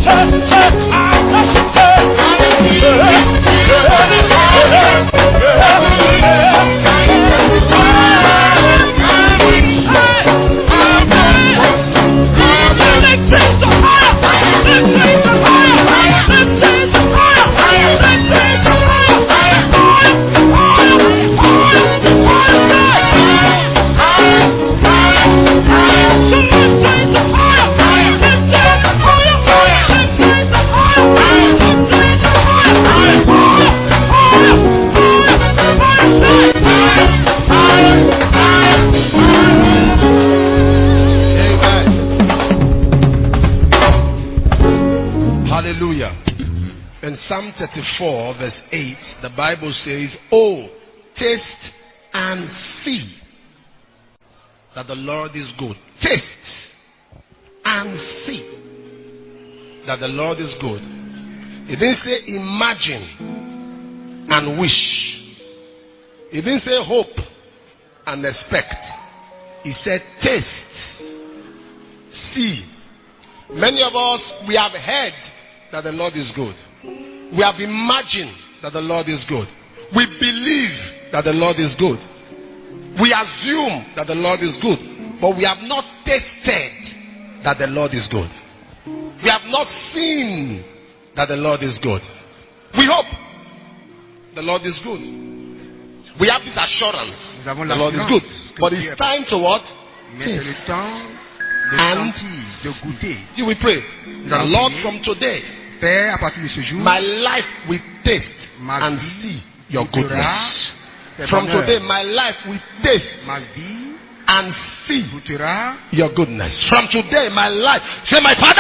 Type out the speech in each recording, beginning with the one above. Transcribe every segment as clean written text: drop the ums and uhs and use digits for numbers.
Psalm 34 verse 8, the Bible says, "Oh, taste and see that the Lord is good." Taste and see that the Lord is good. It didn't say imagine and wish. It didn't say hope and expect. It said taste, see. Many of us, we have heard that the Lord is good. We have imagined that the Lord is good. We believe that the Lord is good. We assume that the Lord is good. But we have not tasted that the Lord is good. We have not seen that the Lord is good. We hope the Lord is good. We have this assurance the Lord is good. But it's time to what? Taste. And you will pray. The Lord, from today, Père, à partir de ce jour, my life will taste and see your goodness. From today, my life will taste and see your goodness. From today, my life, say, my Father,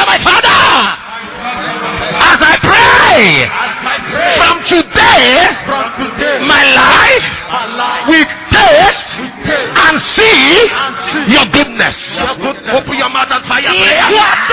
as I pray, from today, my life will taste and see your goodness. Open your mouth and fire prayer.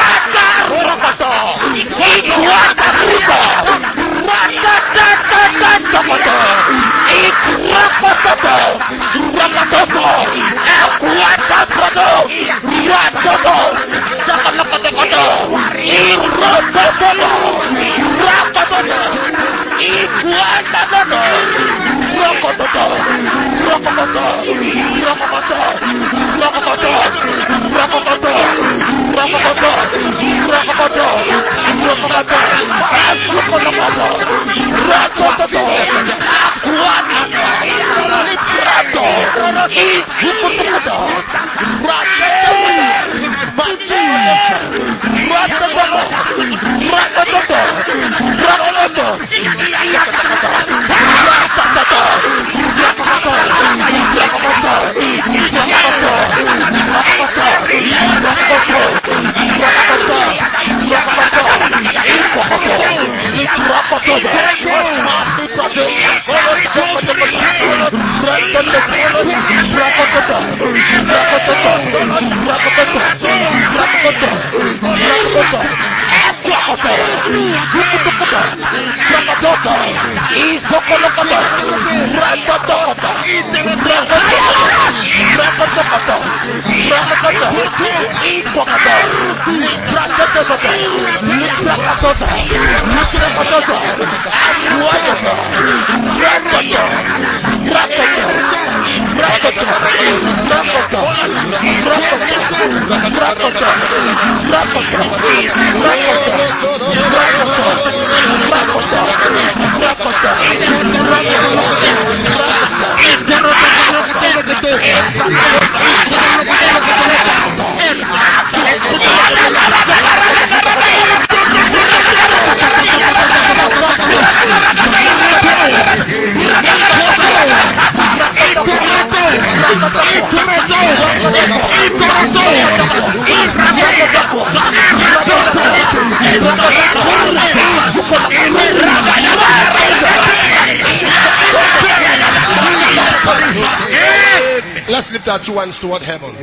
Let's lift our two hands toward heaven.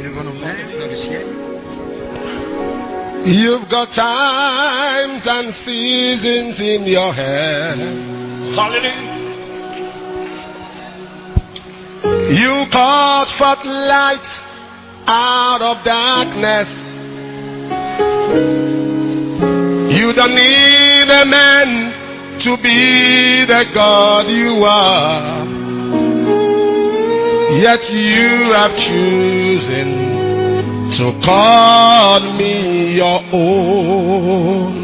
You've got times and seasons in your hands. Hallelujah. You called forth light out of darkness. You don't need a man to be the God you are. Yet you have chosen to call me your own.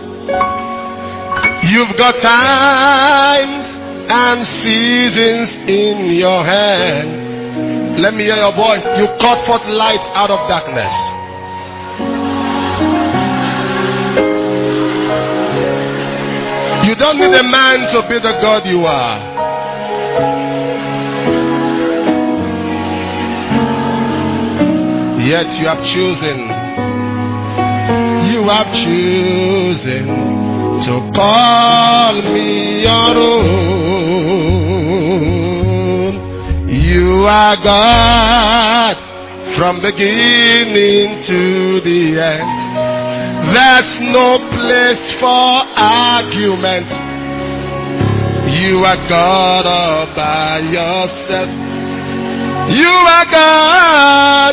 You've got times and seasons in your hand. Let me hear your voice. You caught forth light out of darkness. You don't need a man to be the God you are. Yet you have chosen to call me your own. You are God from beginning to the end. There's no place for argument. You are God all by yourself. You are God,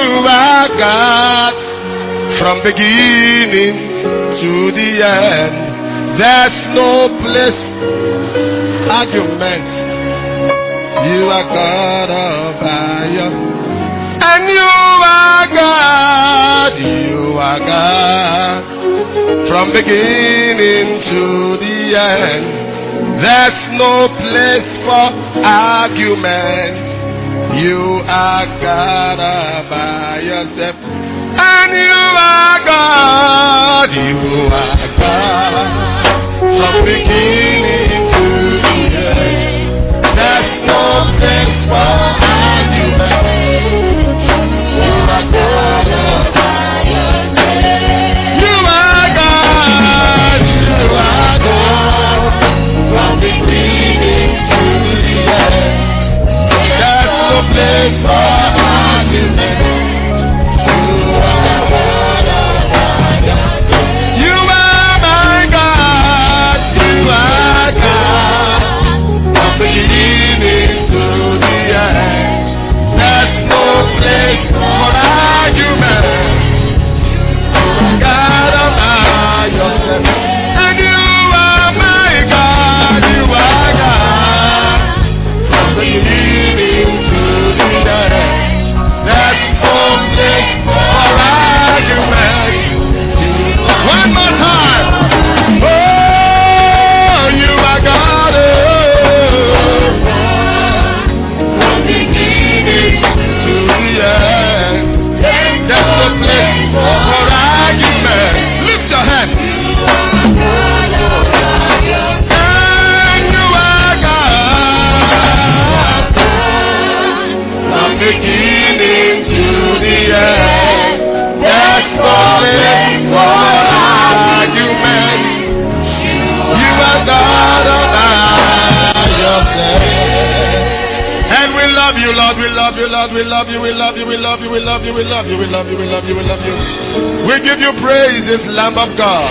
from beginning to the end. There's no place, argument. You are God all by yourself. And you are God, from beginning to the end. There's no place for argument. You are God all by yourself. And you are God, from beginning to the end. There's no place for argument. You are God all by yourself. You are God, from beginning to the end. There's no place for argument. Beginning to the end. There's no place for argument. You are God all by yourself. And you are my God. You are God from beginning to the end. There's no place for argument. One more time. Oh, you are God. Lift your hand. And you are God from beginning to the end. There's no place for argument. You are God all by yourself. And we love you, Lord. We love you, Lord. We love you. We love you. We love you. We love you. We love you. We love you. We love you. We love you. We give you praise, Lamb of God.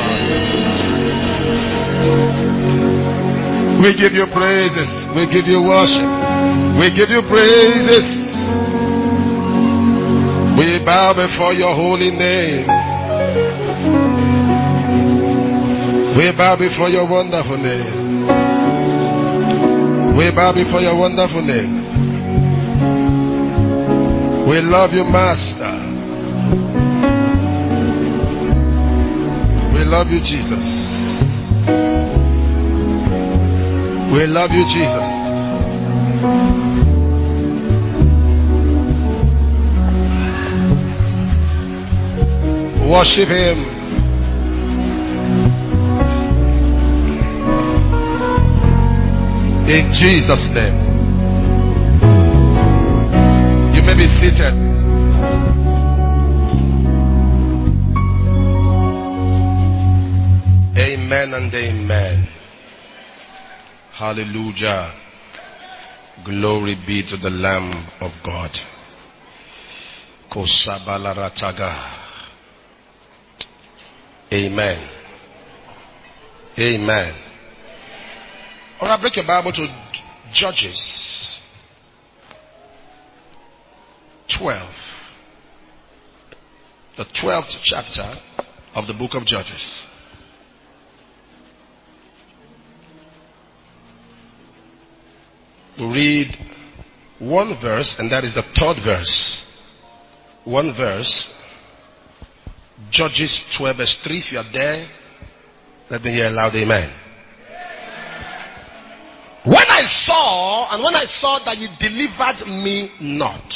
We give you praises. We give you worship. We give you praises. We bow before your holy name. We bow before your wonderful name. We bow before your wonderful name. We love you, Master. We love you, Jesus. We love you, Jesus. Worship him. In Jesus' name. You may be seated. Amen and amen. Hallelujah. Glory be to the Lamb of God. Kosabalarataga. Amen. Amen. All right, break your Bible to Judges 12. The 12th chapter of the book of Judges. We'll read one verse, and that is the third verse. One verse. Judges 12 verse 3. If you are there, let me hear a loud amen. When I saw that you delivered me not,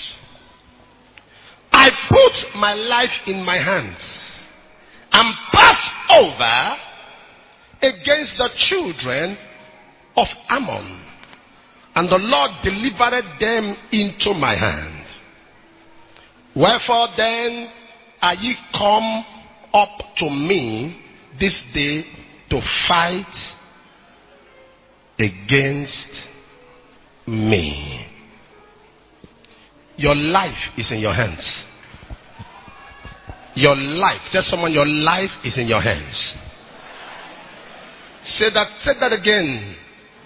I put my life in my hands and passed over against the children of Ammon, and the Lord delivered them into my hand. Wherefore then are ye come up to me this day to fight against me? Your life is in your hands. Your life, tell someone, your life is in your hands. Say that again.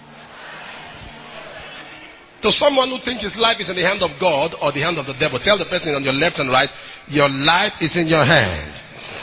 To someone who thinks his life is in the hand of God or the hand of the devil, tell the person on your left and right, your life is in your hand.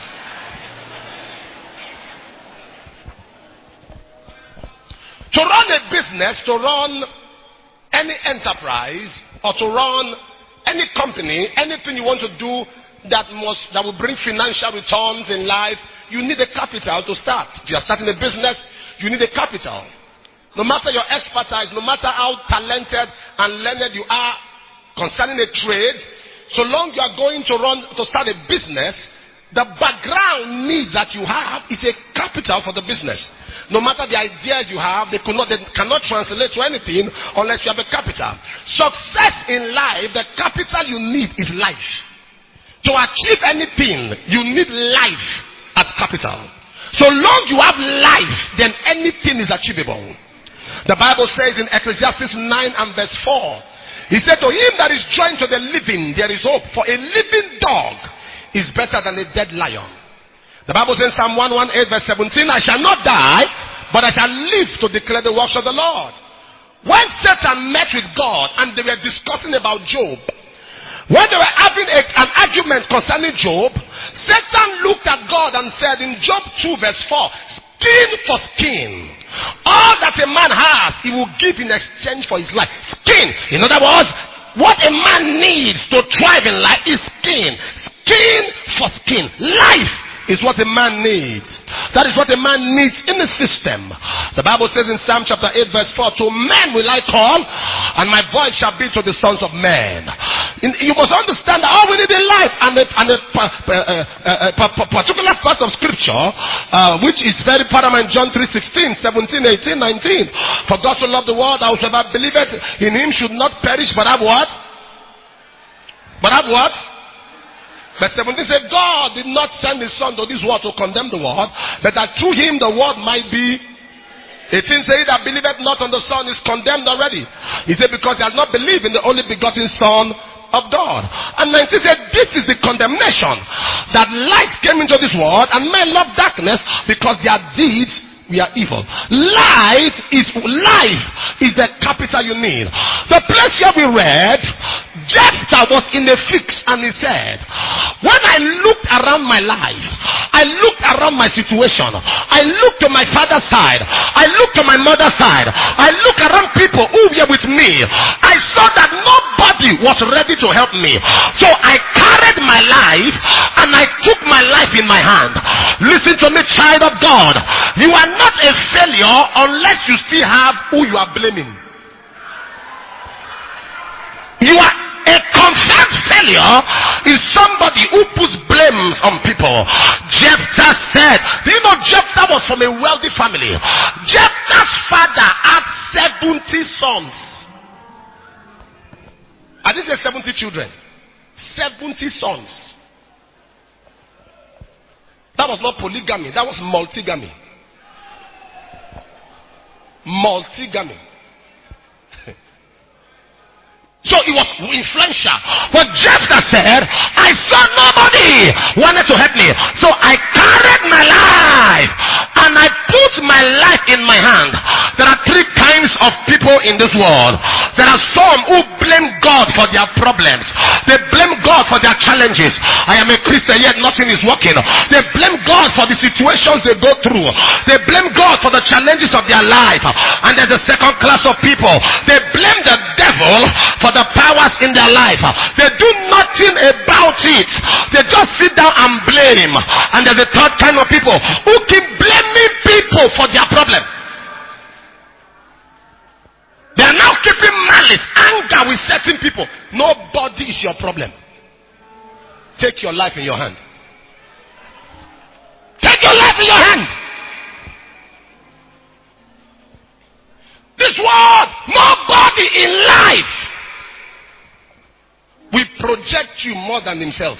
To run a business, to run any enterprise, or to run any company, anything you want to do that will bring financial returns in life, you need a capital to start. If you are starting a business, you need a capital. No matter your expertise, no matter how talented and learned you are concerning a trade, so long you are going to start a business, the background needs that you have is a capital for the business. No matter the ideas you have, they cannot translate to anything unless you have a capital. Success in life, the capital you need is life. To achieve anything, you need life as capital. So long you have life, then anything is achievable. The Bible says in Ecclesiastes 9 and verse 4, he said, to him that is joined to the living, there is hope. For a living dog is better than a dead lion. The Bible says in Psalm 118 verse 17, I shall not die, but I shall live to declare the works of the Lord. When Satan met with God and they were discussing about Job, when they were having an argument concerning Job, Satan looked at God and said in Job 2 verse 4, skin for skin. All that a man has, he will give in exchange for his life. Skin. In other words, what a man needs to thrive in life is skin. Skin for skin. Life is what a man needs. That is what a man needs in the system. The Bible says in Psalm chapter 8 verse 4, to men will I call, and my voice shall be to the sons of men. You must understand that all we need in life, and a particular part of scripture, which is very paramount, John 3:16, 17, 18, 19. For God so loved the world, that whosoever believeth in him should not perish, but have what? But have what? Verse 17 said, God did not send his son to this world to condemn the world, but that through him the world might be. 18 says, that believeth not on the son is condemned already. He said, because he has not believed in the only begotten Son of God. And 19 said, this is the condemnation, that light came into this world, and men love darkness because their deeds we are evil. Life is the capital you need. The place here we read, Jephthah was in a fix, and he said, when I looked around my life, I looked around my situation, I looked to my father's side, I looked to my mother's side, I looked around people who were with me, I saw that nobody was ready to help me. So I carried my life and I took my life in my hand. Listen to me, child of God. You are not a failure unless you still have who you are blaming. You are a confirmed failure is somebody who puts blames on people. Jephthah said, do you know Jephthah was from a wealthy family? Jephthah's father had 70 sons. I didn't say 70 children. 70 sons. That was not polygamy, that was multigamy. Multigamy. So it was influential. But Jephthah said, I saw nobody wanted to help me. So I carried my life and I put my life in my hand. There are three kinds of people people in this world. There are some who blame God for their problems. They blame God for their challenges. I am a Christian, yet nothing is working. They blame God for the situations they go through. They blame God for the challenges of their life. And there's a second class of people. They blame the devil for the powers in their life. They do nothing about it. They just sit down and blame. And there's a third kind of people who keep blaming people for their problem. They are now keeping malice, anger with certain people. Nobody is your problem. Take your life in your hand. Take your life in your hand. This world, nobody in life will project you more than himself.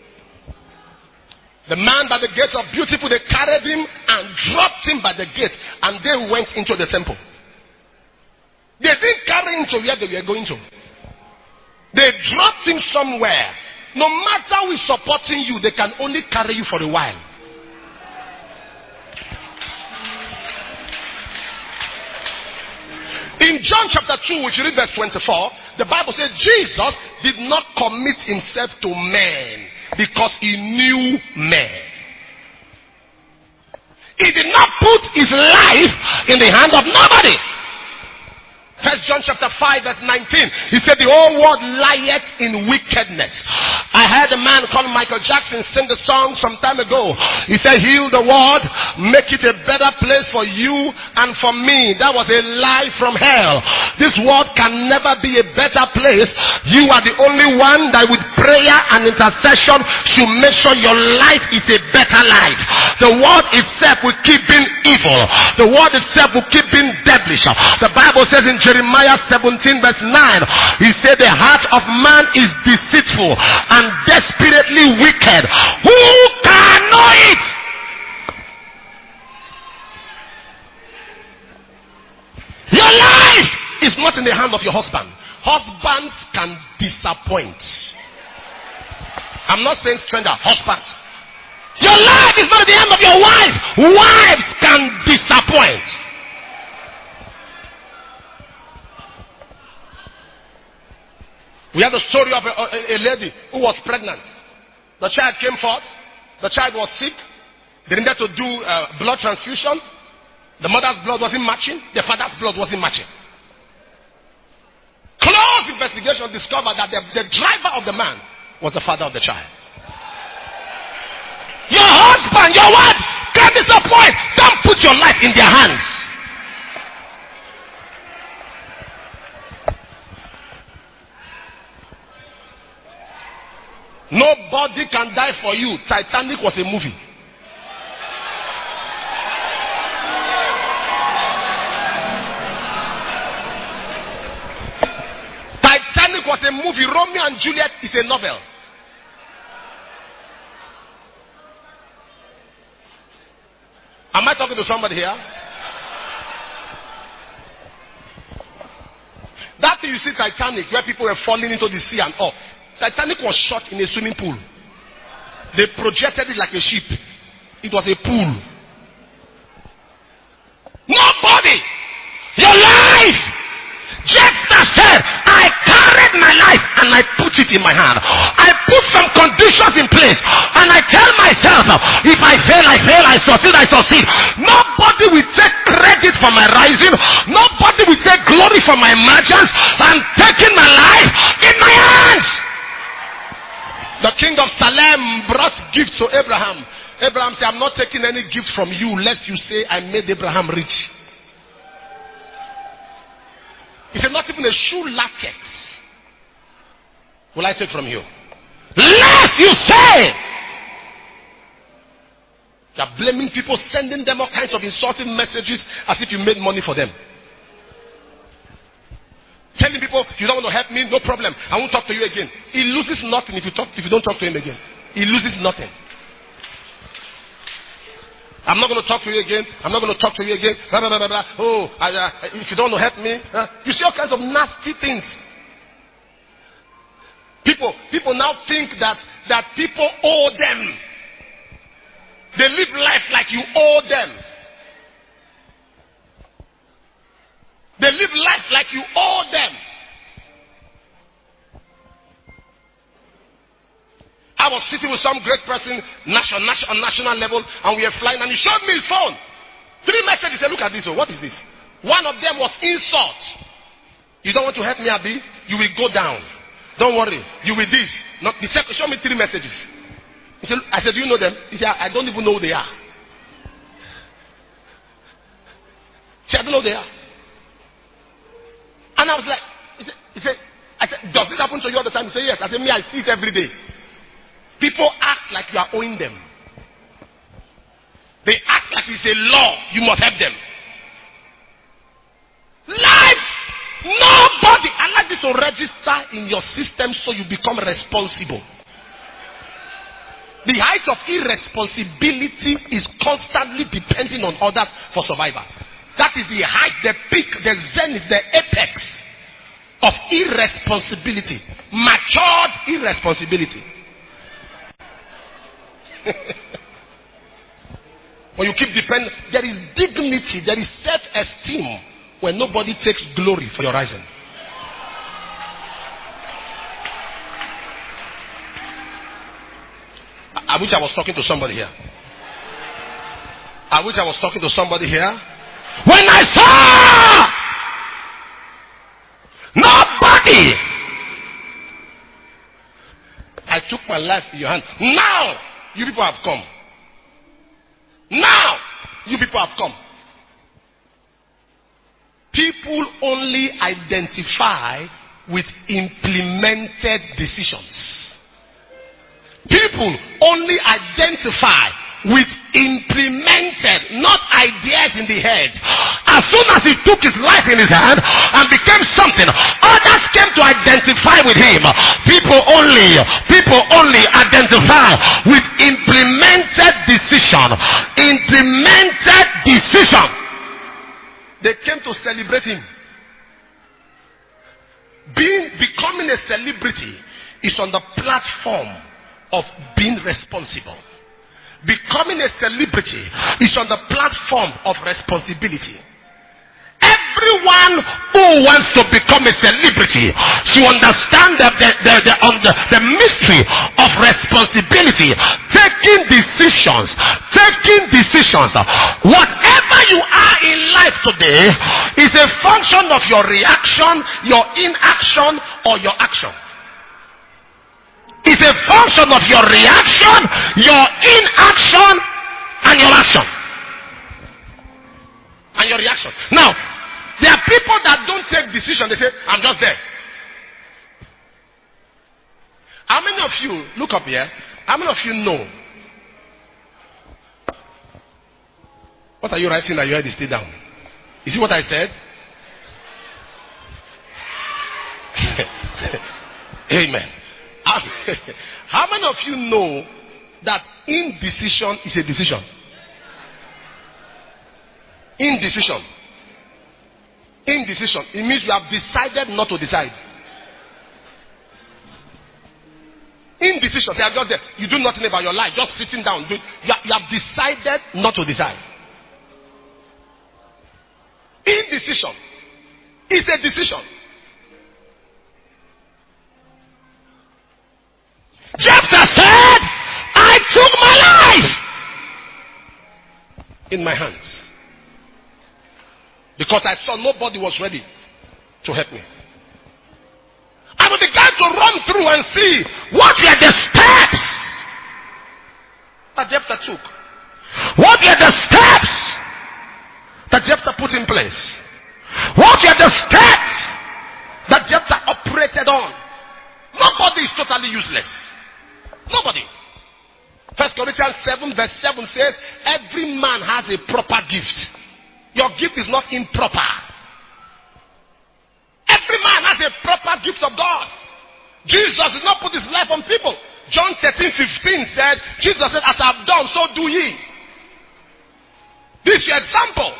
The man by the gate of Beautiful, they carried him and dropped him by the gate, and they went into the temple. They didn't carry him to where they were going to. They dropped him somewhere. No matter who is supporting you, they can only carry you for a while. In John chapter 2, which you read verse 24, the Bible says Jesus did not commit himself to men because he knew men. He did not put his life in the hand of nobody. First John chapter 5 verse 19. He said the whole world lieth in wickedness. I heard a man called Michael Jackson sing the song some time ago. He said, heal the world, make it a better place for you and for me. That was a lie from hell. This world can never be a better place. You are the only one that with prayer and intercession should make sure your life is a better life. The world itself will keep being evil. The world itself will keep being devilish. The Bible says in Jeremiah 17 verse 9, he said the heart of man is deceitful and desperately wicked. Who can know it? Your life is not in the hand of your husband. Husbands can disappoint. I'm not saying stranger, husbands. Your life is not in the hand of your wife. Wives can disappoint. We have the story of a lady who was pregnant. The child came forth. The child was sick. They needed to do blood transfusion. The mother's blood wasn't matching. The father's blood wasn't matching. Close investigation discovered that the driver of the man was the father of the child. Your husband, your wife can disappoint. Don't put your life in their hands. Nobody can die for you. Titanic was a movie. Titanic was a movie. Romeo and Juliet is a novel. Am I talking to somebody here? That thing you see Titanic, where people were falling into the sea and all. Titanic was shot in a swimming pool. They projected it like a ship. It was a pool. Nobody. Your life. Jephthah said, I carried my life and I put it in my hand. I put some conditions in place and I tell myself, if I fail, I fail. I succeed, I succeed. Nobody will take credit for my rising. Nobody will take glory for my emergence. I'm taking my life in my hands. The king of Salem brought gifts to Abraham. Abraham said, I'm not taking any gift from you lest you say I made Abraham rich. He said, not even a shoe latchet will I take from you. Lest you say. You are blaming people, sending them all kinds of insulting messages as if you made money for them. Telling people, you don't want to help me, no problem. I won't talk to you again. He loses nothing if you don't talk to him again. He loses nothing. I'm not going to talk to you again. I'm not going to talk to you again. Blah, blah, blah, blah, blah. Oh, if you don't want to help me. You see all kinds of nasty things. People now think that people owe them. They live life like you owe them. They live life like you owe them. I was sitting with some great person on national level, and we were flying, and he showed me his phone. 3 messages. He said, look at this. What is this? One of them was insult. You don't want to help me, Abi? You will go down. Don't worry. You will this. Not the second. Show me 3 messages. He said, I said, do you know them? He said, I don't even know who they are. He said, I don't know who they are. And I was like, I said, does this happen to you all the time? He said, yes. I said, me, I see it every day. People act like you are owing them. They act like it's a law. You must help them. Life, nobody. I like this to register in your system so you become responsible. The height of irresponsibility is constantly depending on others for survival. That is the height, the peak, the zenith, the apex of irresponsibility. Matured irresponsibility. When you keep depending, there is dignity, there is self-esteem when nobody takes glory for your rising. I wish I was talking to somebody here. I wish I was talking to somebody here. When I saw nobody, I took my life in your hand. Now, you people have come. Now, you people have come. People only identify with implemented decisions. People only identify with implemented, not ideas in the head. As soon as he took his life in his hand and became something, others came to identify with him. People only identify with implemented decision. Implemented decision. They came to celebrate him. Becoming a celebrity is on the platform of being responsible. Becoming a celebrity is on the platform of responsibility. Everyone who wants to become a celebrity should understand the mystery of responsibility. Taking decisions. Whatever you are in life today is a function of your reaction, your inaction, or your action. It's a function of your reaction, your inaction, and your action. And your reaction. Now, there are people that don't take decisions. They say, I'm just there. How many of you, look up here, how many of you know? What are you writing that you had to stay down? You see what I said? Amen. How many of you know that indecision is a decision? Indecision. Indecision. It means you have decided not to decide. Indecision. They are just there. You do nothing about your life. Just sitting down. You have decided not to decide. Indecision is a decision. Jephthah said, I took my life in my hands because I saw nobody was ready to help me. I began to run through and see what were the steps that Jephthah took. What were the steps that Jephthah put in place? What were the steps that Jephthah operated on? Nobody is totally useless. Nobody. 1 Corinthians 7 verse 7 says, every man has a proper gift. Your gift is not improper. Every man has a proper gift of God. Jesus did not put his life on people. John 13:15 said, Jesus said, as I have done, so do ye. This is your example.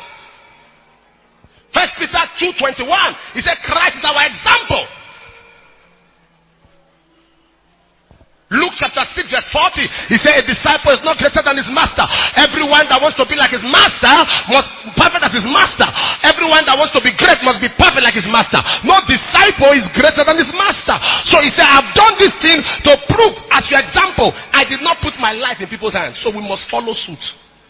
1 Peter 2:21, he said, Christ is our example. Luke chapter 6 verse 40. He said a disciple is not greater than his master. Everyone that wants to be like his master must be perfect as his master. Everyone that wants to be great must be perfect like his master. No disciple is greater than his master. So he said, I've done this thing to prove as your example. I did not put my life in people's hands. So we must follow suit.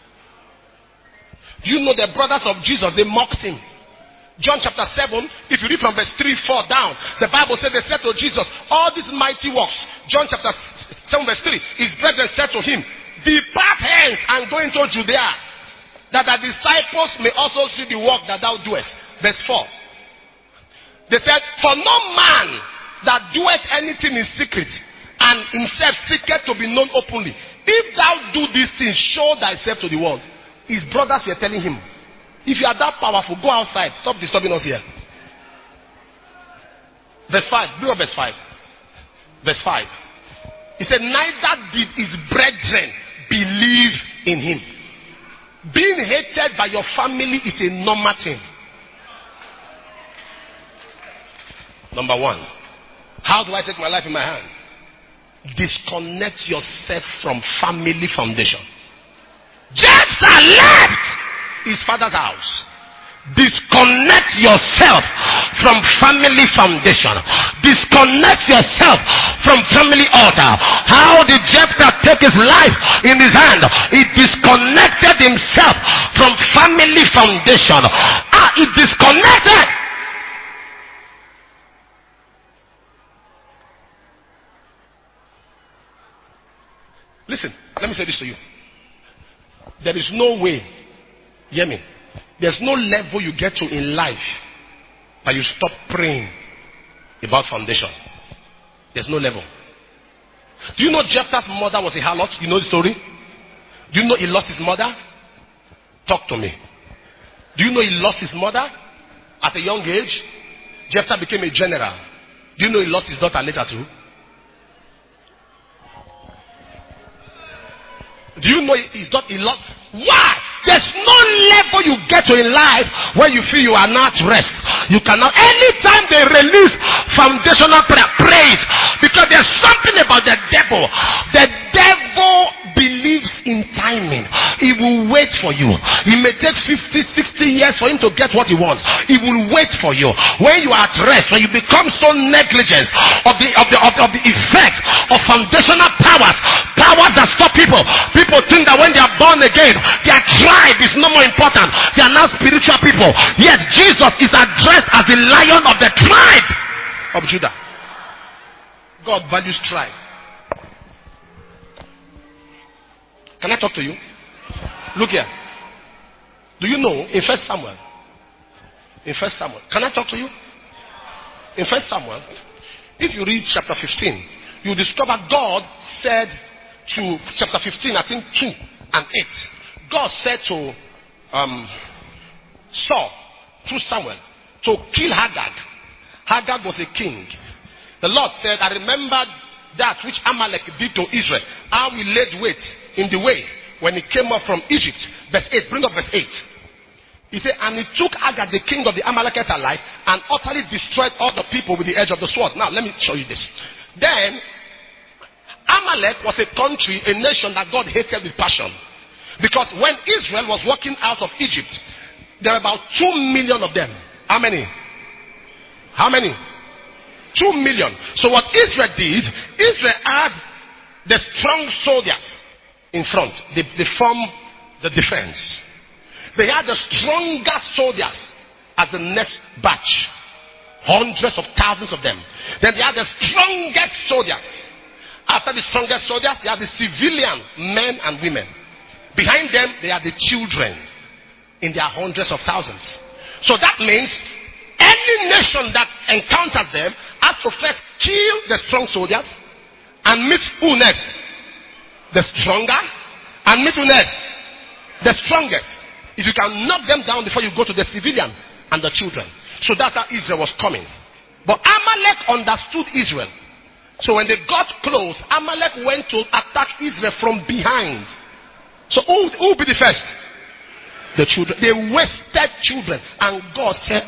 You know the brothers of Jesus, they mocked him. John chapter 7, if you read from verse 3, 4 down, the Bible said they said to Jesus, all these mighty works. John chapter 7 verse 3, his brethren said to him, depart hence and go into Judea, that the disciples may also see the work that thou doest. Verse 4. They said, for no man that doeth anything in secret and himself seeketh to be known openly. If thou do these things, show thyself to the world. His brothers were telling him, if you are that powerful, go outside. Stop disturbing us here. Verse 5. Bring up verse 5. Verse 5. He said, neither did his brethren believe in him. Being hated by your family is a normal thing. Number one. How do I take my life in my hand? Disconnect yourself from family foundation. Jephthah left his father's house. Disconnect yourself from family foundation. Disconnect yourself from family altar. How did Jephthah take his life in his hand? He disconnected himself from family foundation. He disconnected. Listen, let me say this to you. There is no way, hear me, there's no level you get to in life that you stop praying about foundation. There's no level. Do you know Jephthah's mother was a harlot? You know the story? Do you know he lost his mother? Talk to me. Do you know he lost his mother at a young age? Jephthah became a general. Do you know he lost his daughter later too? Do you know he lost? Why? There's no level you get to in life where you feel you are not rest. You cannot. Anytime they release foundational prayer, pray it. Because there's something about the devil. The devil believes in timing. He will wait for you. It may take 50, 60 years for him to get what he wants. He will wait for you. When you are at rest, when you become so negligent of the effect of foundational powers that stop people. People think that when they are born again, their tribe is no more important. They are now spiritual people. Yet Jesus is addressed as the Lion of the tribe of Judah. God values tribe. Can I talk to you? Look here. Do you know in 1 Samuel? In 1 Samuel. Can I talk to you? In 1 Samuel, if you read chapter 15, you discover God said to chapter 15, I think 2 and 8. God said to Saul through Samuel to kill Haggag. Haggag was a king. The Lord said, I remember that which Amalek did to Israel. How he laid wait in the way when he came up from Egypt. Verse 8. Bring up verse 8. He said, and he took Agag, the king of the Amalekites, alive, and utterly destroyed all the people with the edge of the sword. Now, let me show you this. Then, Amalek was a country, a nation that God hated with passion. Because when Israel was walking out of Egypt, there were about 2 million of them. How many? How many? 2 million. So what Israel did, Israel had the strong soldiers in front. They formed the defense. They had the strongest soldiers as the next batch. Hundreds of thousands of them. Then they had the strongest soldiers. After the strongest soldiers, they had the civilian men and women. Behind them, they had the children in their hundreds of thousands. So that means any nation that encounters them has to first kill the strong soldiers and meet who next? The stronger. And meet who next? The strongest. If you can knock them down before you go to the civilian and the children. So that's how Israel was coming. But Amalek understood Israel. So when they got close, Amalek went to attack Israel from behind. So who will be the first? The children. They wasted children. And God said,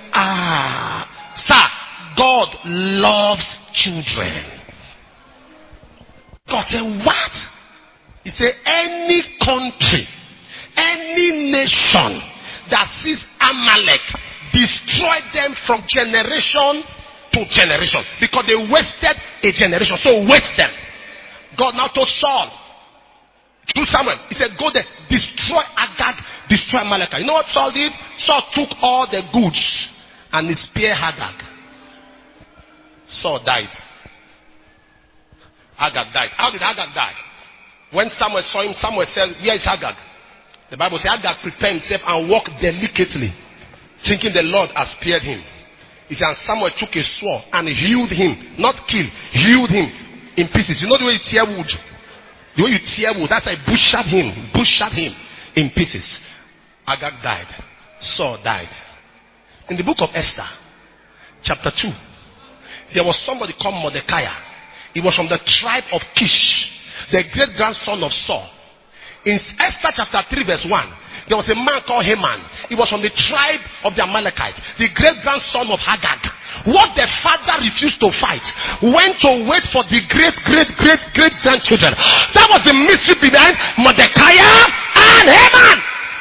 sir, God loves children. God said, what? He said, any country, any nation that sees Amalek, destroy them from generation to generation. Because they wasted a generation. So waste them. God now told Saul, through Samuel, he said, go there, destroy Agag, destroy Amalek. You know what Saul did? Saul took all the goods and he spared Agag. Saul died. Agag died. How did Agag die? When Samuel saw him, Samuel said, where is Agag? The Bible says Agag prepared himself and walked delicately, thinking the Lord had spared him. He said, and Samuel took a sword and hewed him, not killed, hewed him in pieces. You know the way you tear wood? The way you tear wood, that's like butchered him in pieces. Agag died. Saul died. In the book of Esther, chapter 2, there was somebody called Mordecai. He was from the tribe of Kish, the great grandson of Saul. In Esther chapter 3 verse 1, there was a man called Haman. He was from the tribe of the Amalekites, the great grandson of Agag. What the father refused to fight, went to wait for the great grandchildren. That was the mystery behind Mordecai and Haman.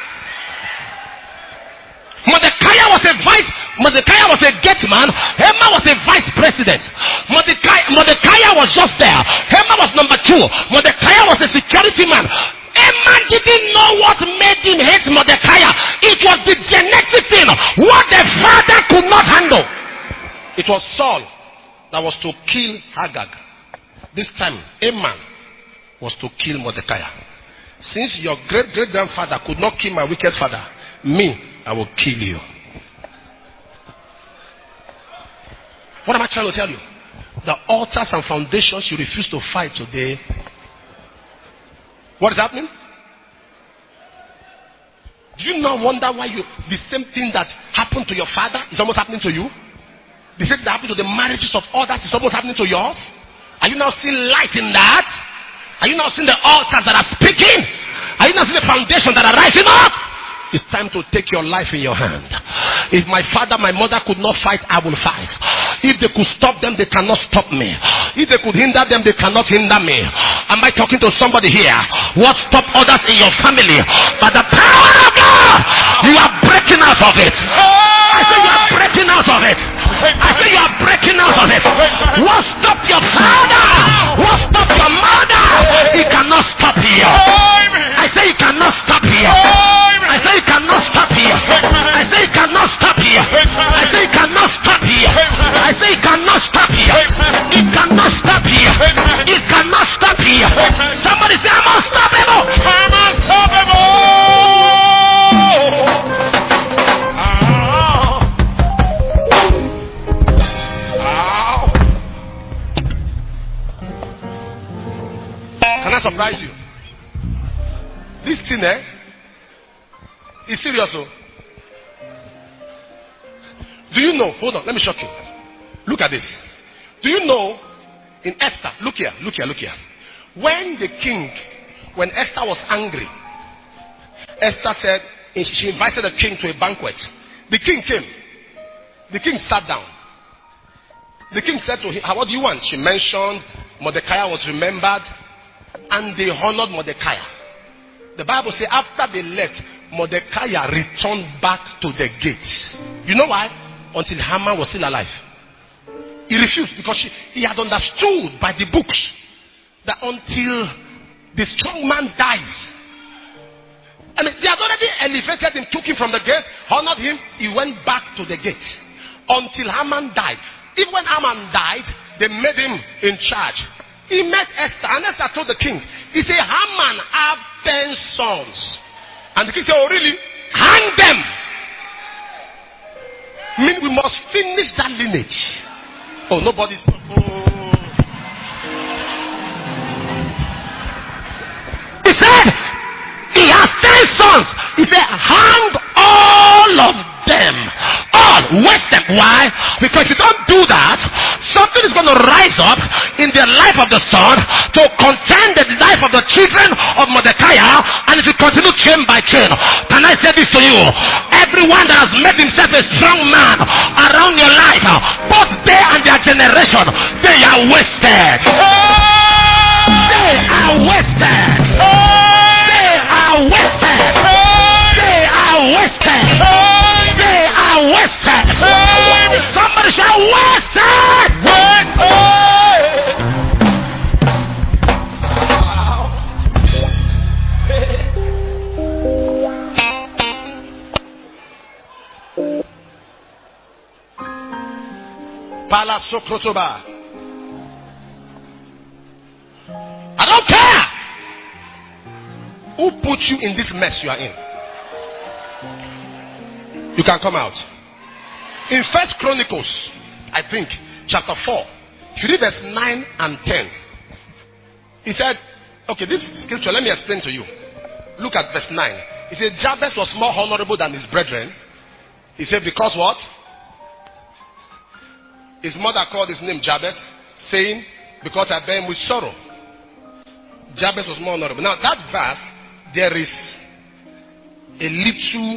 Mordecai was a gate man. Haman was a vice president. Mordecai was just there. Haman was number 2. Mordecai was a security man. Haman didn't know what made him hate Mordecai. It was the genetic thing. What the father could not handle. It was Saul that was to kill Agag. This time, Haman was to kill Mordecai. Since your great-grandfather could not kill my wicked father, me, I will kill you. What am I trying to tell you? The altars and foundations you refuse to fight today. What is happening? Do you not wonder why the same thing that happened to your father is almost happening to you? The same thing that happened to the marriages of others is almost happening to yours? Are you now seeing light in that? Are you now seeing the altars that are speaking? Are you now seeing the foundations that are rising up? It's time to take your life in your hand. If my father, my mother could not fight, I will fight. If they could stop them, they cannot stop me. If they could hinder them, they cannot hinder me. Am I talking to somebody here? What stopped others in your family? By the power of God, you are breaking out of it. I say you are breaking out of it. I say you are breaking out of it. What stopped your father? What stopped your mother? He cannot stop here. I say he cannot stop here. I say he cannot stop here. I say he cannot stop here. I say he cannot stop here. I say he cannot stop here. It cannot stop here. It cannot stop here. Somebody say I'm unstoppable. I'm unstoppable. Can I surprise you? This thing, it's serious. Do you know? Hold on, let me shock you. Look at this. Do you know in Esther? Look here. When Esther was angry, Esther said, she invited the king to a banquet. The king came. The king sat down. The king said to her, what do you want? She mentioned Mordecai was remembered, and they honored Mordecai. The Bible says after they left, Mordecai returned back to the gates. You know why? Until Haman was still alive. He refused because he had understood by the books that until the strong man dies. I mean, they had already elevated him, took him from the gate, honored him, he went back to the gate. Until Haman died. Even when Haman died, they made him in charge. He met Esther, and Esther told the king, he said, Haman have 10 sons. And the king said, oh really? Hang them. I mean, we must finish that lineage. Oh, nobody's. He said, he has 10 sons. He said, hang all of them. All. Waste them. Why? Because if you don't do that, something is going to rise up in the life of the son to contend the life of the children of Mordecai, and it will continue chain by chain. Can I say this to you? Everyone that has made himself a strong man around your life, both they and their generation, they are wasted. They are wasted. They are wasted. They are wasted. They are wasted. Somebody shout wasted. Pala Sokrotoba. I don't care who put you in this mess you are in. You can come out. In First Chronicles, I think, chapter 4, if you read verse 9 and 10, he said, okay, this scripture, let me explain to you. Look at verse 9. He said, Jabez was more honorable than his brethren. He said, because what? His mother called his name Jabez, saying, because I bear him with sorrow. Jabez was more honorable. Now, that verse, there is a little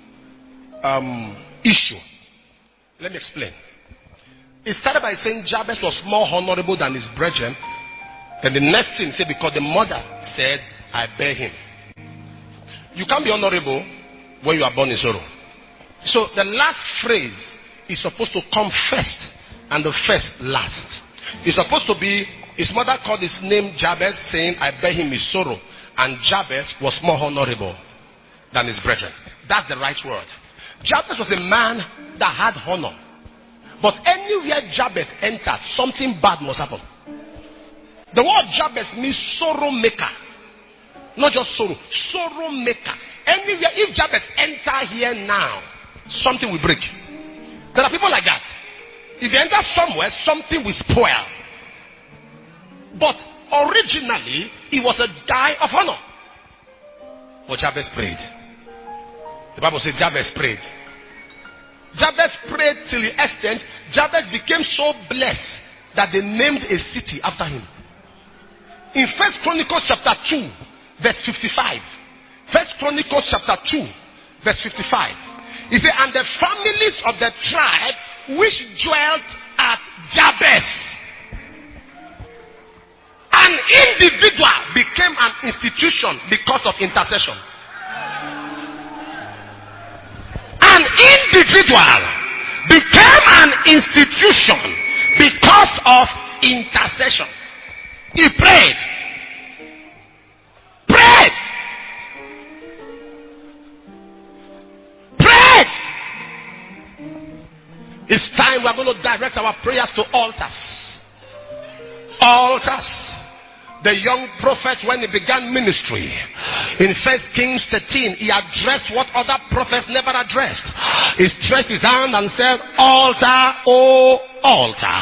issue. Let me explain. It started by saying Jabez was more honorable than his brethren. Then the next thing said, because the mother said, I bear him. You can't be honorable when you are born in sorrow. So the last phrase is supposed to come first, and the first last. It's supposed to be, his mother called his name Jabez, saying, I bear him with sorrow. And Jabez was more honorable than his brethren. That's the right word. Jabez was a man that had honor. But anywhere Jabez entered, something bad must happen. The word Jabez means sorrow maker. Not just sorrow. Sorrow maker. Anywhere, if Jabez enter here now, something will break. There are people like that. If you enter somewhere, something will spoil. But originally, he was a guy of honor. But Jabez prayed. The Bible says Jabez prayed. Jabez prayed till the extent Jabez became so blessed that they named a city after him. In First Chronicles chapter 2, verse 55. First Chronicles chapter 2, verse 55. He said, and the families of the tribe which dwelt at Jabez, an individual became an institution because of intercession. An individual became an institution because of intercession. He prayed. Prayed. Prayed. It's time we are going to direct our prayers to altars. Altars. The young prophet, when he began ministry, in 1 Kings 13, he addressed what other prophets never addressed. He stretched his hand and said, altar, oh altar.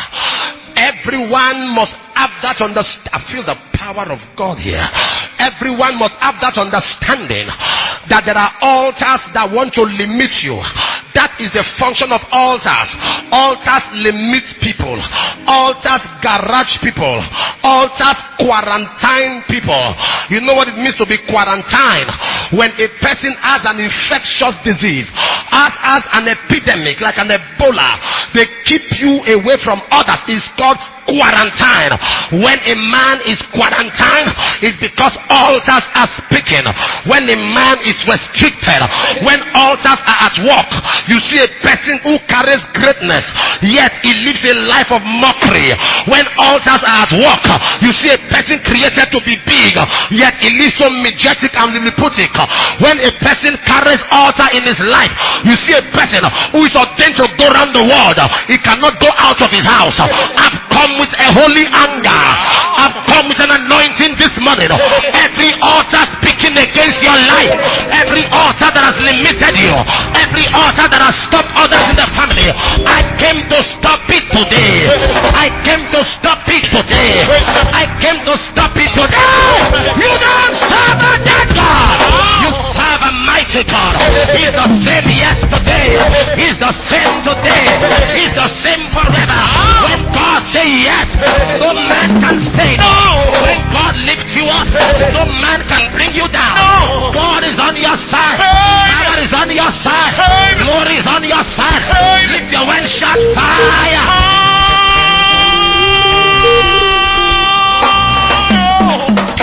Everyone must have that understanding. I feel the power of God here. Everyone must have that understanding that there are altars that want to limit you. That is the function of altars. Altars limit people. Altars garage people. Altars quarantine people. You know what it means to be quarantined? When a person has an infectious disease, has an epidemic like an Ebola, they keep you away from others. It's called quarantine. When a man is quarantined, it's because altars are speaking. When a man is restricted, when altars are at work, you see a person who carries greatness, yet he lives a life of mockery. When altars are at work, you see a person created to be big, yet he lives so majestic and lilliputic. When a person carries altar in his life, you see a person who is ordained to go around the world, he cannot go out of his house. I've come with a holy anger. I've come with an anointing this morning. Every altar speaking against your life, every altar that has limited you, every altar that has stopped others in the family, I came to stop it today. I came to stop it today. I came to stop it today. You don't serve a dead God. You serve a mighty God. He's the same yesterday. He's the same today. He's the same forever. When God says yes, no man can say no. When God lifts you up, no man can bring you down. God is on your side. Power is on your side. Glory is on your side. Lift your hands, shout fire.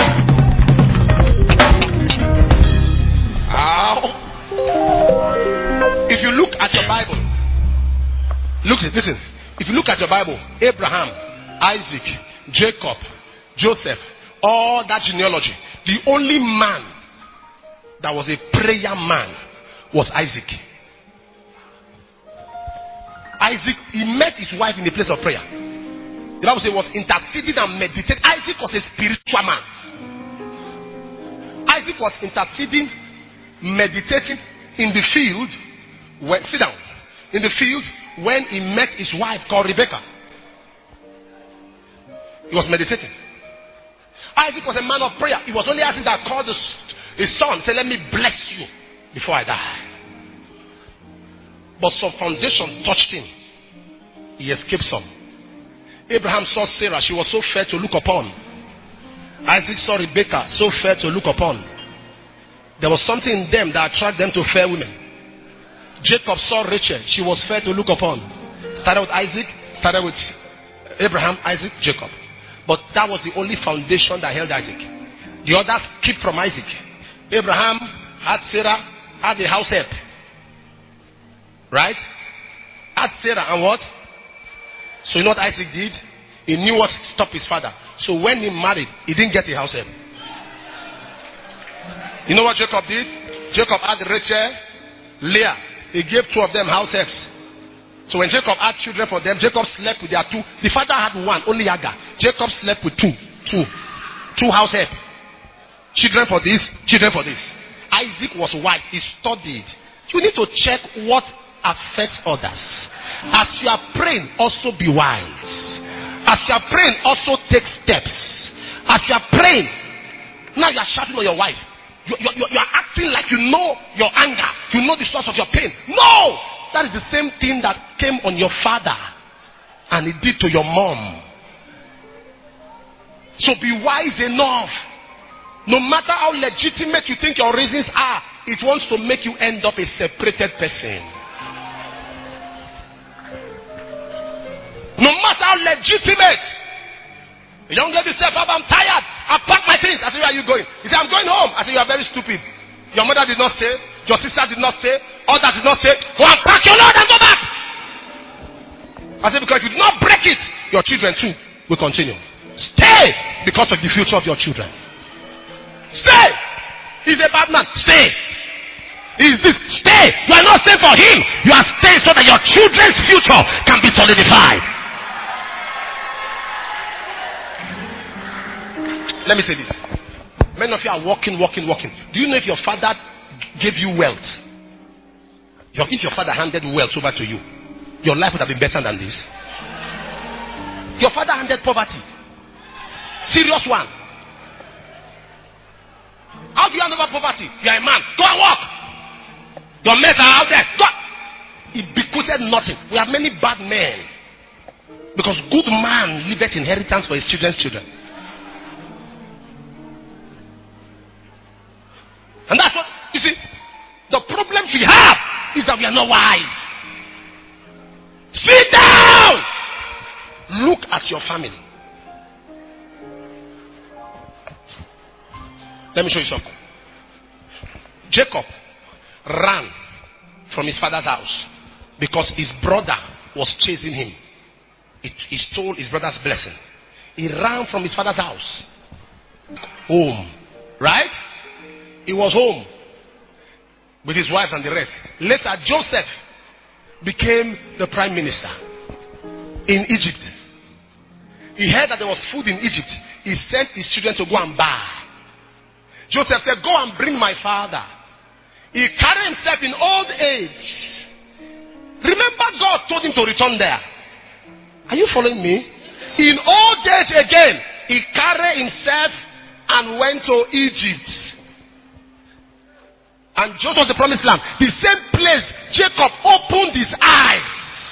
at your Bible, listen. If you look at your Bible, Abraham, Isaac, Jacob, Joseph, all that genealogy, the only man that was a prayer man was Isaac. Isaac, he met his wife in the place of prayer. The Bible says he was interceding and meditating. Isaac was a spiritual man. Isaac was interceding, meditating in the field. Sit down. In the field when he met his wife called Rebecca. He was meditating. Isaac was a man of prayer. It was only Isaac that called his son, said, "Let me bless you before I die." But some foundation touched him. He escaped some. Abraham saw Sarah. She was so fair to look upon. Isaac saw Rebecca, so fair to look upon. There was something in them that attracted them to fair women. Jacob saw Rachel. She was fair to look upon. Started with Isaac, started with Abraham, Isaac, Jacob. But that was the only foundation that held Isaac. The others came from Isaac. Abraham had Sarah, had a house help. Right? Had Sarah and what? So you know what Isaac did? He knew what stopped his father. So when he married, he didn't get a house help. You know what Jacob did? Jacob had Rachel, Leah. He gave two of them house helps. So when Jacob had children for them, Jacob slept with their two. The father had one, only Hagar. Jacob slept with two house help. Children for this, children for this. Isaac was wise. He studied. You need to check what affects others. As you are praying, also be wise. As you are praying, also take steps. As you are praying, now you are shouting on your wife. You are acting like you know your anger. You know the source of your pain. No! That is the same thing that came on your father and it did to your mom. So be wise enough. No matter how legitimate you think your reasons are, it wants to make you end up a separated person. No matter how legitimate. A young lady said, "Papa, I'm tired. I packed my things." I said, "Where are you going?" He said, "I'm going home." I said, "You are very stupid. Your mother did not say. Your sister did not say. Others did not say. Go and pack your load and go back." I said, "Because if you do not break it, your children too will continue. Stay because of the future of your children. Stay. He's a bad man. Stay. He's this. Stay. You are not staying for him. You are staying so that your children's future can be solidified." Let me say this. Many of you are walking. Do you know if your father gave you wealth? If your father handed wealth over to you, your life would have been better than this. Your father handed poverty. Serious one. How do you hand over poverty? You are a man. Go and walk. Your mates are out there. Go. It bequeathed nothing. We have many bad men. Because good man leaveth inheritance for his children's children. And that's what, you see, the problem we have is that we are not wise. Sit down. Look at your family. Let me show you something. Jacob ran from his father's house because his brother was chasing him. He stole his brother's blessing. He ran from his father's house. Home. Right? He was home with his wife and the rest. Later, Joseph became the prime minister in Egypt. He heard that there was food in Egypt. He sent his children to go and buy. Joseph said, "Go and bring my father." He carried himself in old age. Remember, God told him to return there. Are you following me? In old age again, he carried himself and went to Egypt. And just was the promised land. The same place Jacob opened his eyes.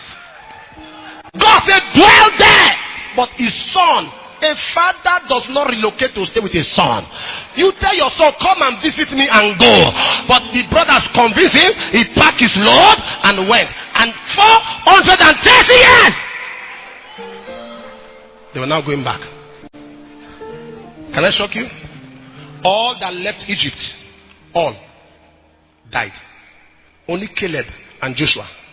God said, "Dwell there." But his son, a father does not relocate to stay with his son. You tell your son, "Come and visit me," and go. But the brothers convinced him. He packed his load and went. And 430 years, they were now going back. Can I shock you? All that left Egypt, all died. Only Caleb and Joshua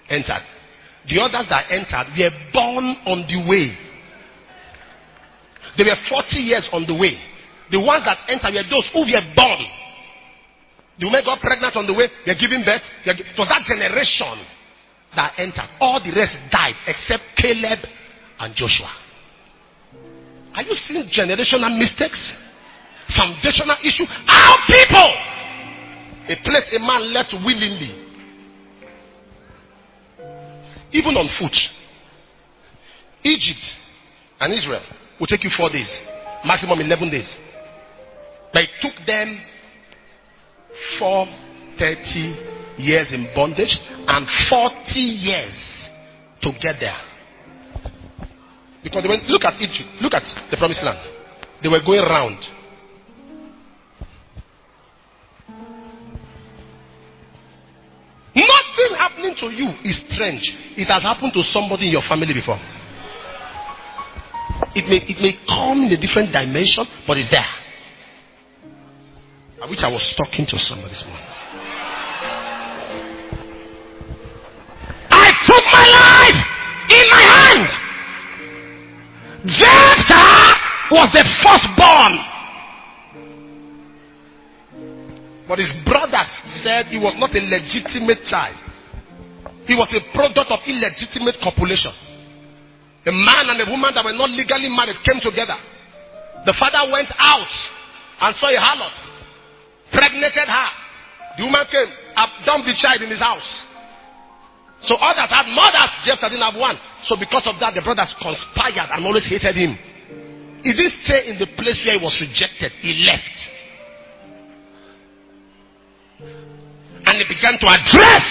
entered. The others that entered were born on the way. They were 40 years on the way. The ones that entered were those who were born. The women got pregnant on the way. They're giving birth. It was that generation that entered. All the rest died except Caleb and Joshua. Are you seeing generational mistakes? Foundational issue? Our people! A place a man left willingly. Even on foot. Egypt and Israel will take you 4 days. Maximum 11 days. But it took them 430 years in bondage and 40 years to get there. Because they went, look at Egypt, look at the promised land. They were going round. Nothing happening to you is strange. It has happened to somebody in your family before. It may come in a different dimension, but it's there. I wish I was talking to somebody this morning. I took my life in my hand. Jephthah was the firstborn. But his brothers said he was not a legitimate child. He was a product of illegitimate copulation. The man and the woman that were not legally married came together. The father went out and saw a harlot, pregnated her. The woman came, dumped the child in his house. So others had mothers, Jephthah didn't have one. So because of that, the brothers conspired and always hated him. He didn't stay in the place where he was rejected. He left. And he began to address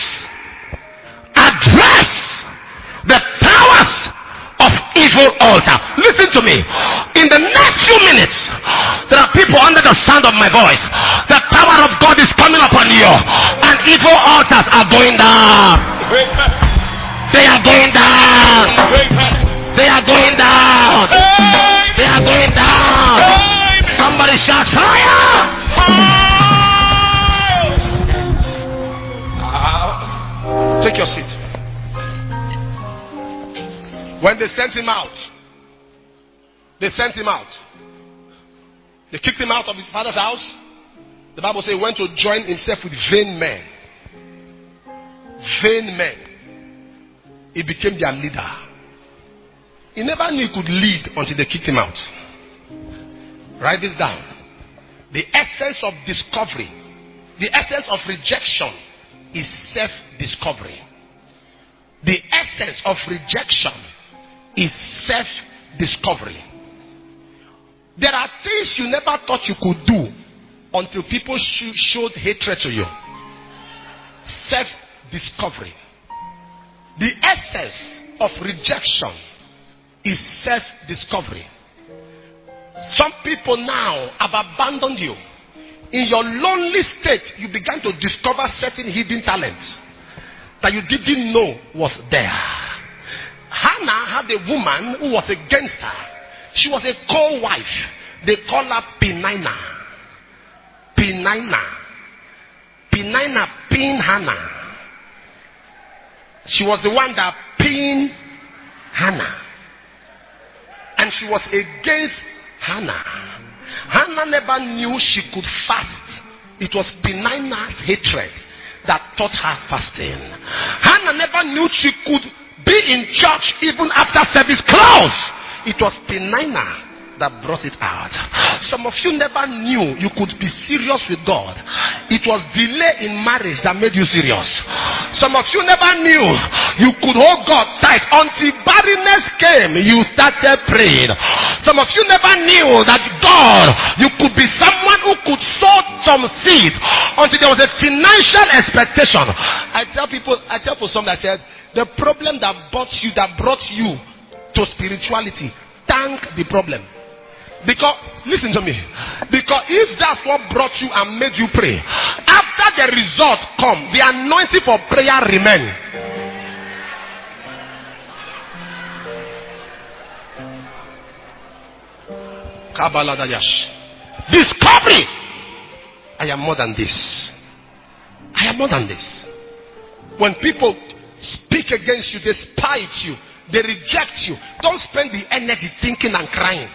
the powers of evil altar. Listen to me. In the next few minutes, there are people under the sound of my voice. The power of God is coming upon you, and evil altars are going down. They are going down. They are going down. They are going down. Somebody shout fire. Take your seat. When they sent him out, they kicked him out of his father's house. The Bible says he went to join himself with vain men. He became their leader. He never knew he could lead until they kicked him out. Write this down. The essence of discovery, the essence of rejection is self-discovery. The essence of rejection is self-discovery. There are things you never thought you could do until people showed hatred to you. Self-discovery. The essence of rejection is self-discovery. Some people now have abandoned you. In your lonely state, you began to discover certain hidden talents that you didn't know was there. Hannah had a woman who was against her. She was a co-wife. They call her Penina. Penina pinned Hannah. She was the one that pinned Hannah. And she was against Hannah. Hannah never knew she could fast. It was Penina's hatred that taught her fasting. Hannah never knew she could be in church even after service closed. It was Penina that brought it out. Some of you never knew you could be serious with God. It was delay in marriage that made you serious. Some of you never knew you could hold God tight until barrenness came. You started praying. Some of you never knew that God, you could be someone who could sow some seed until there was a financial expectation. I tell people something. I said, the problem that brought you to spirituality, thank the problem. Because, listen to me. Because if that's what brought you and made you pray, after the result come, the anointing for prayer remain. Kabbalah Dayash. Discovery. I am more than this. I am more than this. When people speak against you, they spite you, they reject you, don't spend the energy thinking and crying.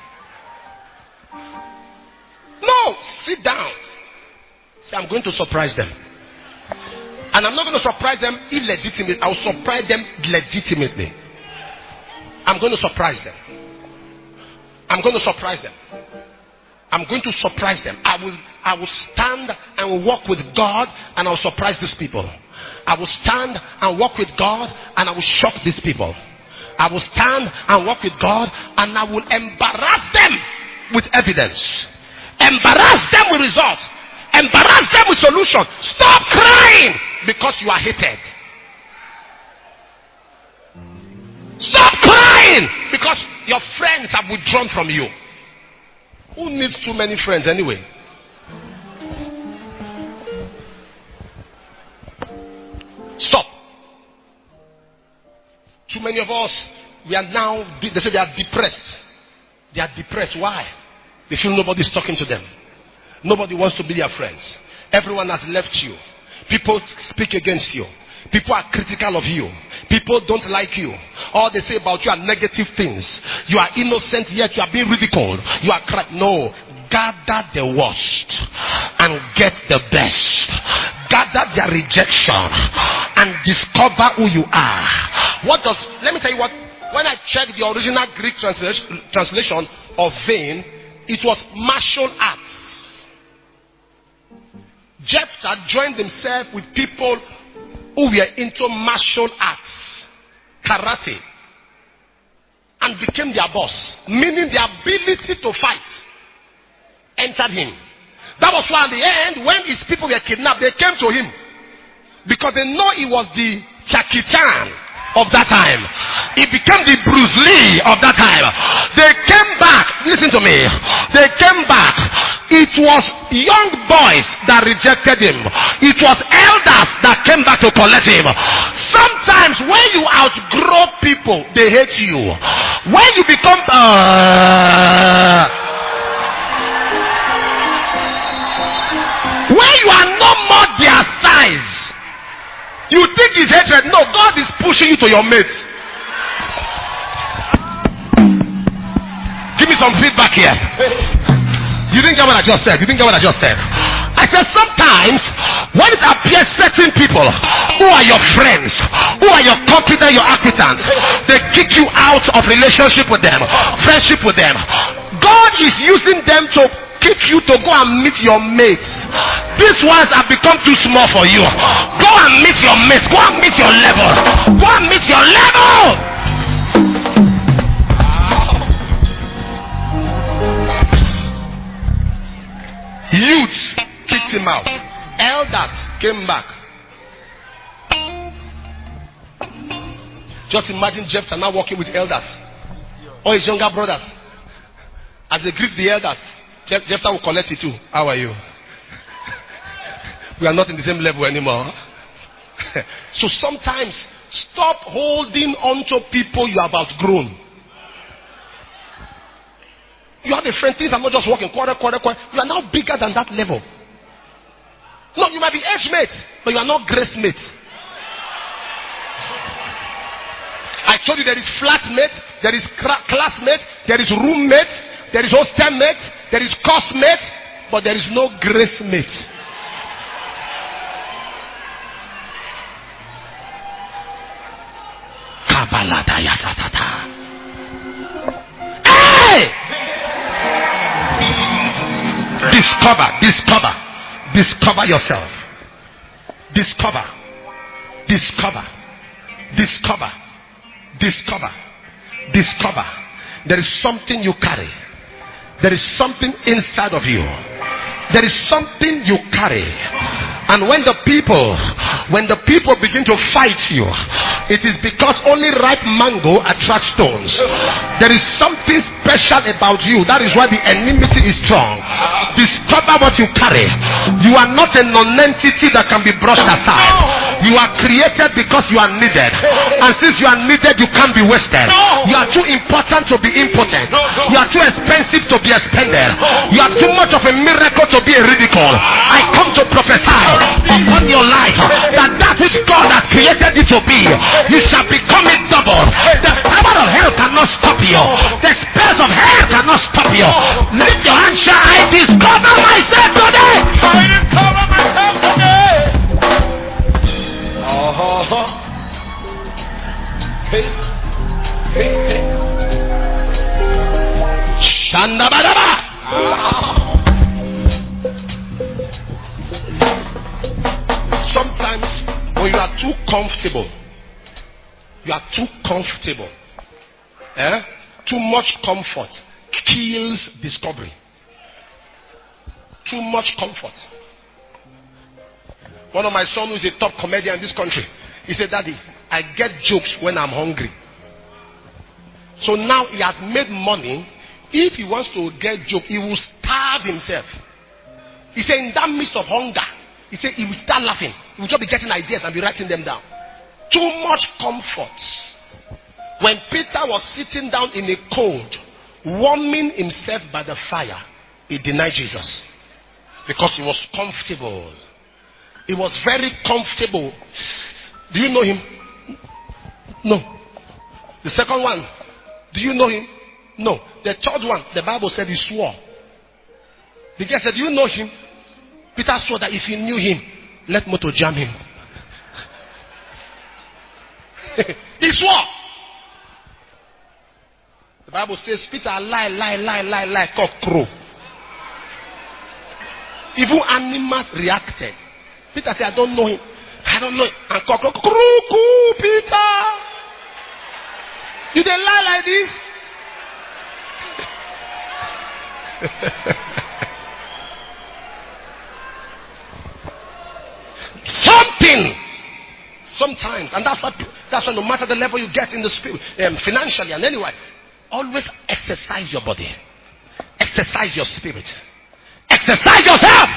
No, sit down. Say, I'm going to surprise them. And I'm not going to surprise them illegitimately. I'll surprise them legitimately. I'm going to surprise them. I'm going to surprise them. I'm going to surprise them. I will stand and walk with God, and I'll surprise these people. I will stand and walk with God, and I will shock these people. I will stand and walk with God, and I will embarrass them with evidence. Embarrass them with results. Embarrass them with solution. Stop crying because you are hated. Stop crying because your friends have withdrawn from you. Who needs too many friends anyway? Stop. Too many of us, we are now, they say they are depressed. They are depressed. Why? They feel nobody's talking to them. Nobody wants to be their friends. Everyone has left you. People speak against you. People are critical of you. People don't like you. All they say about you are negative things. You are innocent, yet you are being ridiculed. You are no. Gather the worst and get the best. Gather their rejection and discover who you are. Let me tell you what. When I checked the original Greek translation of vain, it was martial arts. Jephthah joined himself with people who were into martial arts, karate, and became their boss, meaning the ability to fight entered him. That was why at the end, when his people were kidnapped, they came to him because they know he was the Jackie Chan of that time. He became the Bruce Lee of that time. They came back. Listen to me. They came back. It was young boys that rejected him. It was elders that came back to collect him. Sometimes when you outgrow people, they hate you. When you become when you are no more their size, you think it's hatred. No, God is pushing you to your mates. Give me some feedback here. You didn't get what I just said. You didn't get what I just said. I said sometimes when it appears certain people who are your friends, who are your confidant, your acquaintance, they kick you out of relationship with them, friendship with them. God is using them to kick you to go and meet your mates. These ones have become too small for you. Go and meet your mates. Go and meet your level. Go and meet your level. Youth kicked him out. Elders came back. Just imagine Jephthah now working with elders or his younger brothers. As they greet the elders, Jephthah will collect it too. How are you? We are not in the same level anymore. So sometimes stop holding on to people you have outgrown. You have a friend, things are not just working. Quarter. You are now bigger than that level. No, you might be age mates, but you are not grace mates. I told you there is flatmate, there is classmate, there is roommate, there is hostel mate, there is course mate, but there is no grace mate. Hey! Discover yourself. Discover. There is something you carry. There is something inside of you. There is something you carry. And when the people begin to fight you, it is because only ripe mango attracts stones. There is something special about you. That is why the enmity is strong. Discover what you carry. You are not a non-entity that can be brushed aside. You are created because you are needed. And since you are needed, you can't be wasted. You are too important to be impotent. You are too expensive to be expended. You are too much of a miracle to be a ridicule. I come to prophesy upon your life that that which God has created you to be, you shall become it double. The power of hell cannot stop you. The spells of hell cannot stop you. Lift your hand, shout, I discover myself today. I discover myself today. Hey. Shanda badaba. Sometimes when you are too comfortable, too much comfort kills discovery. Too much comfort. One of my sons who is a top comedian in this country, he said, Daddy, I get jokes when I'm hungry. So now he has made money. If he wants to get joke, he will starve himself. He said in that midst of hunger, he said he will start laughing. He will just be getting ideas and be writing them down. Too much comfort. When Peter was sitting down in a cold, warming himself by the fire, he denied Jesus. Because he was comfortable. He was very comfortable. Do you know him? No. The second one, do you know him? No. The third one, the Bible said he swore. The guy said, do you know him? Peter swore that if he knew him, let Moto jam him. He swore. The Bible says, Peter lie, cock crow. Even animals reacted. Peter said, I don't know him. I don't know him. And cock crow, Peter. You they lie like this? Something. Sometimes, and that's why no matter the level you get in the spirit, financially and anyway, always exercise your body, exercise your spirit, exercise yourself.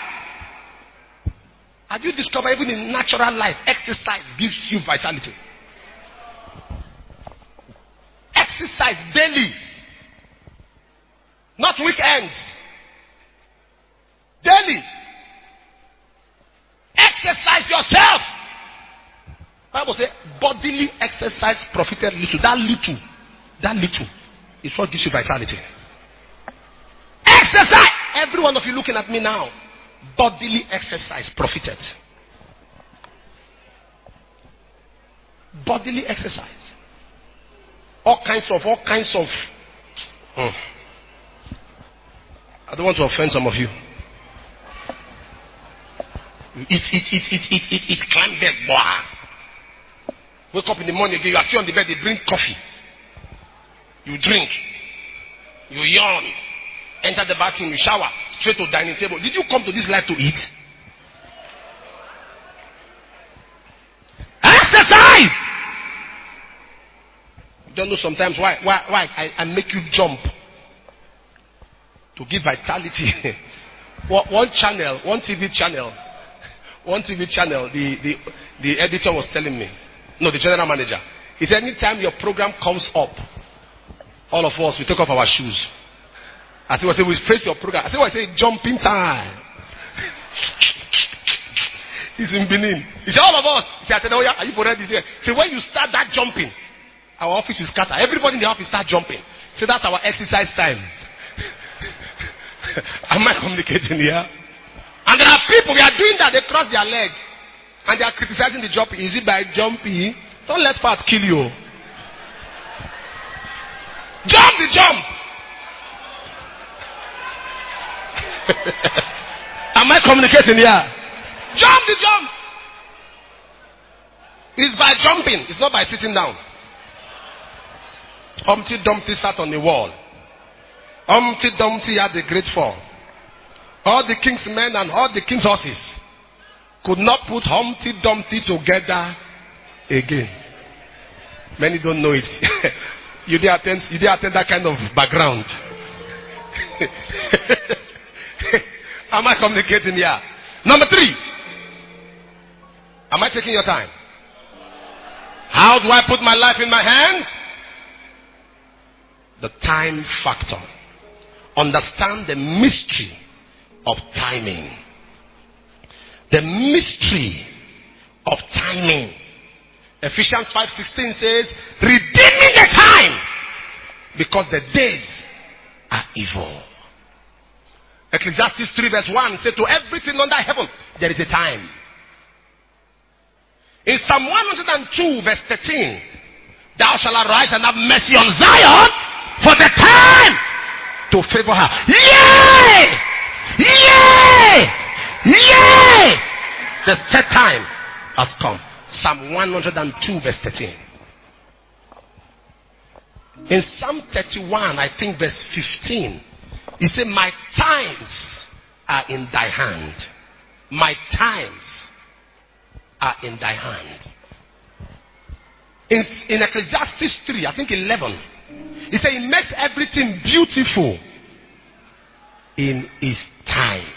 Have you discovered even in natural life, exercise gives you vitality? Exercise daily, not weekends. Daily. Exercise yourself. Bible says bodily exercise profited little. That little is what gives you vitality. Exercise. Every one of you looking at me now, bodily exercise profited. Bodily exercise. All kinds of. I don't want to offend some of you. Eat, climb bed, boy. Wake up in the morning again, you are still on the bed, they drink coffee. You drink. You yawn. Enter the bathroom, you shower, straight to dining table. Did you come to this life to eat? Exercise! You don't know sometimes why I make you jump. To give vitality. One TV channel, the editor was telling me, no, the general manager, he said, anytime your program comes up, all of us, we take off our shoes. I said, we face your program. I said, jumping time. He's in Benin. He said, all of us. He said, oh yeah, are you ready? He said, when you start that jumping, our office will scatter. Everybody in the office start jumping. He said, that's our exercise time. Am I communicating here? And there are people, we are doing that, they cross their leg. And they are criticizing the jumping. Is it by jumping? Don't let fat kill you. Jump the jump. Am I communicating here? Jump the jump. It's by jumping. It's not by sitting down. Humpty Dumpty sat on the wall. Humpty Dumpty had a great fall. All the king's men and all the king's horses could not put Humpty Dumpty together again. Many don't know it. You did attend that kind of background. Am I communicating here? Number 3. Am I taking your time? How do I put my life in my hand? The time factor. Understand the mystery of timing. The mystery of timing. Ephesians 5:16 says, redeeming the time because the days are evil. Ecclesiastes 3:1 says, to everything under heaven there is a time. In Psalm 102:13, thou shalt arise and have mercy on Zion, for the time to favor her. Yea! Yea! Yea! The set time has come. Psalm 102:13. In Psalm 31, I think verse 15, it says, my times are in thy hand. My times are in thy hand. In Ecclesiastes 3, I think 11, he said he makes everything beautiful in his time.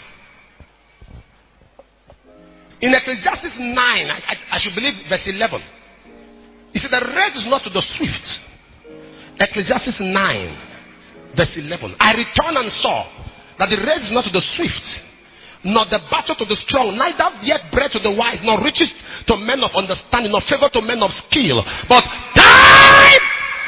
In Ecclesiastes 9, I should believe verse 11, he said the race is not to the swift. Ecclesiastes 9 verse 11, I returned and saw that the race is not to the swift, nor the battle to the strong, neither yet bread to the wise, nor riches to men of understanding, nor favor to men of skill, but time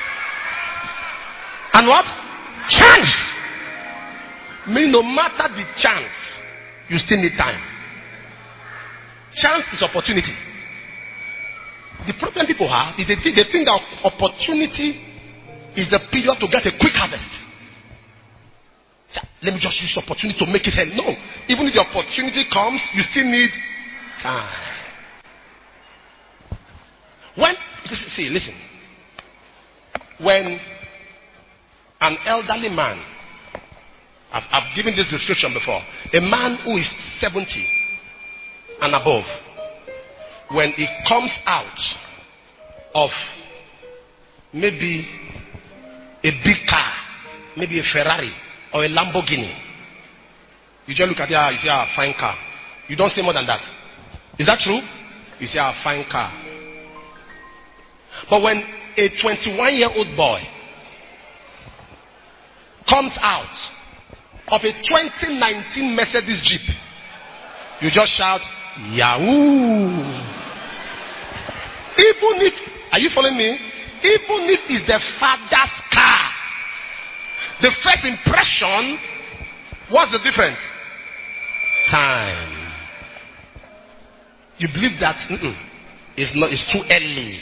and what? Chance. Meaning no matter the chance, you still need time. Chance is opportunity. The problem people have is they think that opportunity is the period to get a quick harvest. Let me just use opportunity to make it end. No. Even if the opportunity comes, you still need time. Listen. When an elderly man, I've given this description before, a man who is 70 and above, when he comes out of maybe a big car, maybe a Ferrari or a Lamborghini, you just look at it, you say, a fine car. You don't say more than that. Is that true? You say, a fine car. But when a 21-year-old boy comes out of a 2019 Mercedes Jeep, you just shout, Yahoo! Even if, are you following me? Even if it's the father's car, the first impression, what's the difference? Time. You believe that it's too early.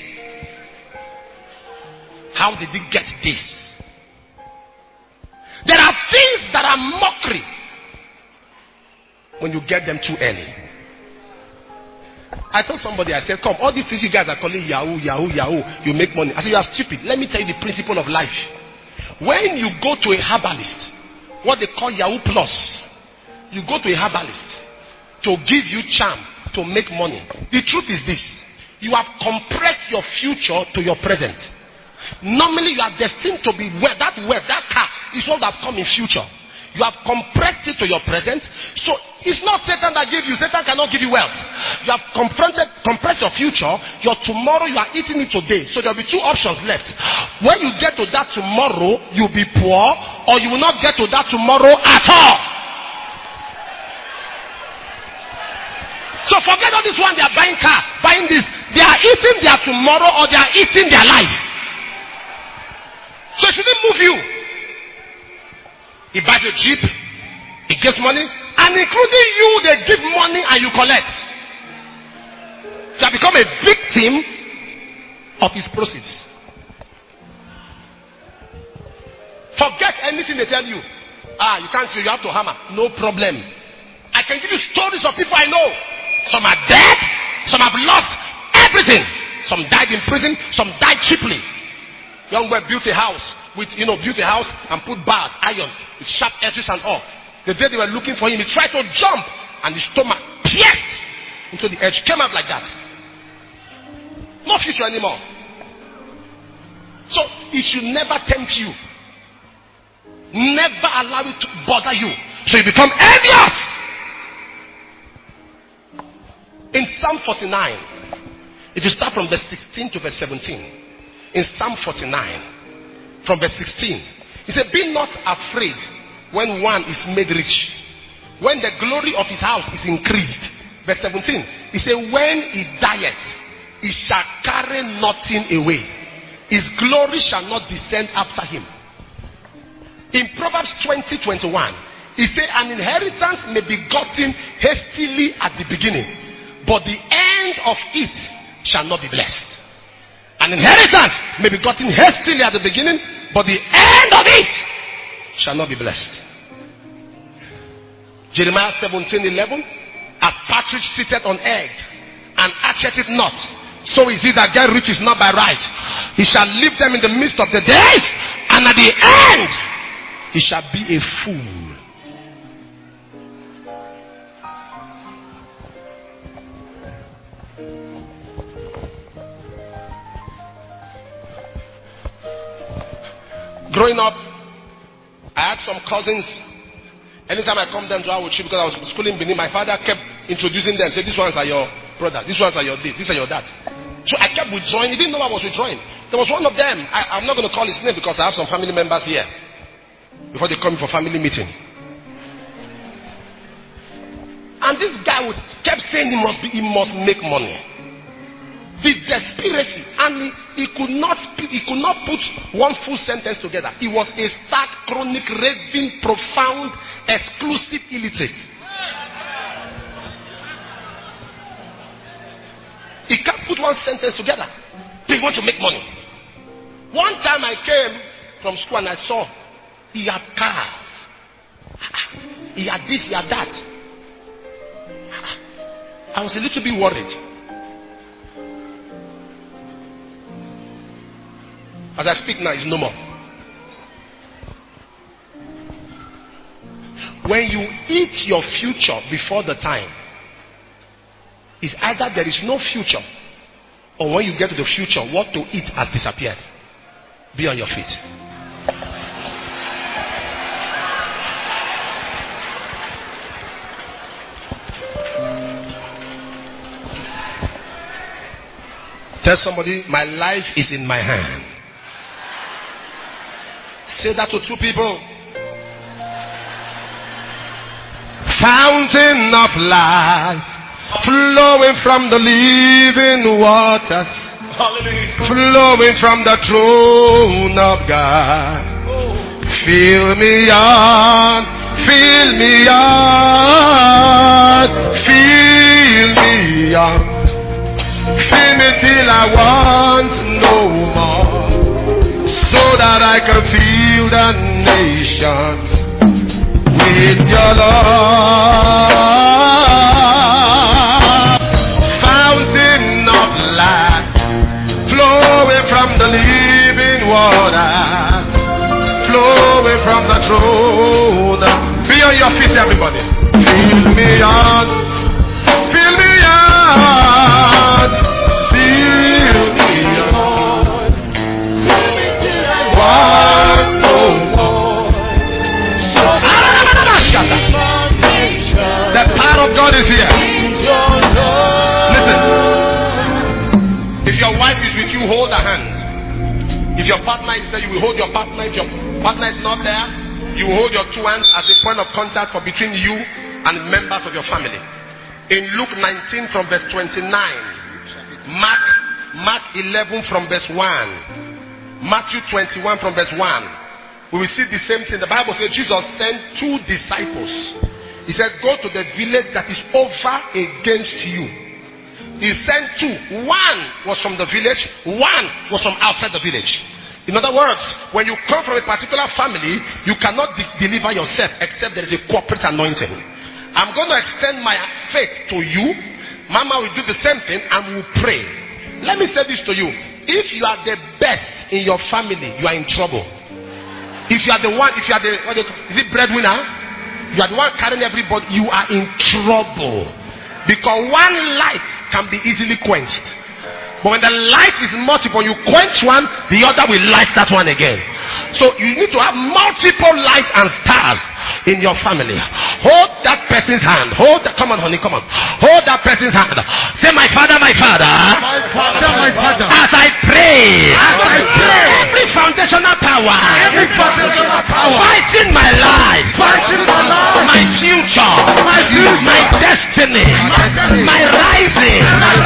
How did he get this? There are things that are mockery when you get them too early. I told somebody, I said, come, all these things you guys are calling Yahoo, you make money. I said, you are stupid. Let me tell you the principle of life. When you go to a herbalist, what they call Yahoo Plus, you go to a herbalist to give you charm, to make money. The truth is this: you have compressed your future to your present. Normally you are destined to be that car is what that come in future. You have compressed it to your present. So it's not Satan that gives you. Satan cannot give you wealth. You have compressed your future. Your tomorrow, you are eating it today. So there will be two options left. When you get to that tomorrow, you'll be poor, or you will not get to that tomorrow at all. So forget all this one. They are buying car, buying this. They are eating their tomorrow, or they are eating their life. So it shouldn't move you. He buys a Jeep, he gives money, and including you, they give money and you collect. You have become a victim of his proceeds. Forget anything they tell you. You can't see, you have to hammer. No problem. I can give you stories of people I know. Some are dead, some have lost everything. Some died in prison, some died cheaply. Young boy built a house and put bars, iron, with sharp edges and all. The day they were looking for him, he tried to jump and his stomach pierced into the edge, came out like that. No future anymore. So it should never tempt you. Never allow it to bother you. So you become envious. In Psalm 49, if you start from verse 16 to verse 17, in Psalm 49, from verse 16, he said, be not afraid when one is made rich, when the glory of his house is increased. verse 17. He said, when he dieth, he shall carry nothing away. His glory shall not descend after him. In Proverbs 20:21, he said, an inheritance may be gotten hastily at the beginning, but the end of it shall not be blessed. An inheritance may be gotten hastily at the beginning, but the end of it shall not be blessed. Jeremiah 17:11, as partridge sitteth on egg, and hatcheth it not, so is he that get riches not by right. He shall leave them in the midst of the days, and at the end he shall be a fool. Growing up, I had some cousins. Anytime I come them to our church, because I was schooling Benin, my father kept introducing them. Say, these ones are your brother, these ones are your this, these are your dad. So I kept withdrawing. He didn't know I was withdrawing. There was one of them. I'm not going to call his name because I have some family members here before they come for family meeting. And this guy kept saying he must make money. The desperation, and he could not put one full sentence together. He was a stark, chronic, raving, profound, exclusive illiterate. He can't put one sentence together. They want to make money. One time I came from school and I saw he had cars. He had this, he had that. I was a little bit worried. As I speak now, it's no more. When you eat your future before the time, it's either there is no future, or when you get to the future, what to eat has disappeared. Be on your feet. Tell somebody, my life is in my hand. Say that to two people. Fountain of life, flowing from the living waters, flowing from the throne of God. Fill me on, fill me on, fill me on, fill me till I want no more, so that I can feel the nations with your love. Fountain of life, flowing from the living water, flowing from the throne. Be on your feet, everybody. Fill me on, fill me on, fill me on. One more. The power of God is here. Listen. If your wife is with you, hold her hand. If your partner is there, you will hold your partner. If your partner is not there, you will hold your two hands as a point of contact for between you and members of your family. In Luke 19 from verse 29, Mark 11 from verse 1, Matthew 21 from verse 1, we will see the same thing. The Bible says Jesus sent two disciples. He said, go to the village that is over against you. He sent two. One was from the village, one was from outside the village. In other words, when you come from a particular family, you cannot deliver yourself except there is a corporate anointing. I'm going to extend my faith to you. Mama will do the same thing and we'll pray. Let me say this to you. If you are the best in your family, you are in trouble. If you are the one, is it breadwinner? You are the one carrying everybody, you are in trouble. Because one light can be easily quenched. But when the light is multiple, you quench one, the other will light that one again. So you need to have multiple lights and stars in your family. Hold that person's hand. Come on honey, come on. Hold that person's hand. Say, my father, my father. My father, my father. As I pray. Every foundational power power, fighting my life, my future, my destiny, my rising.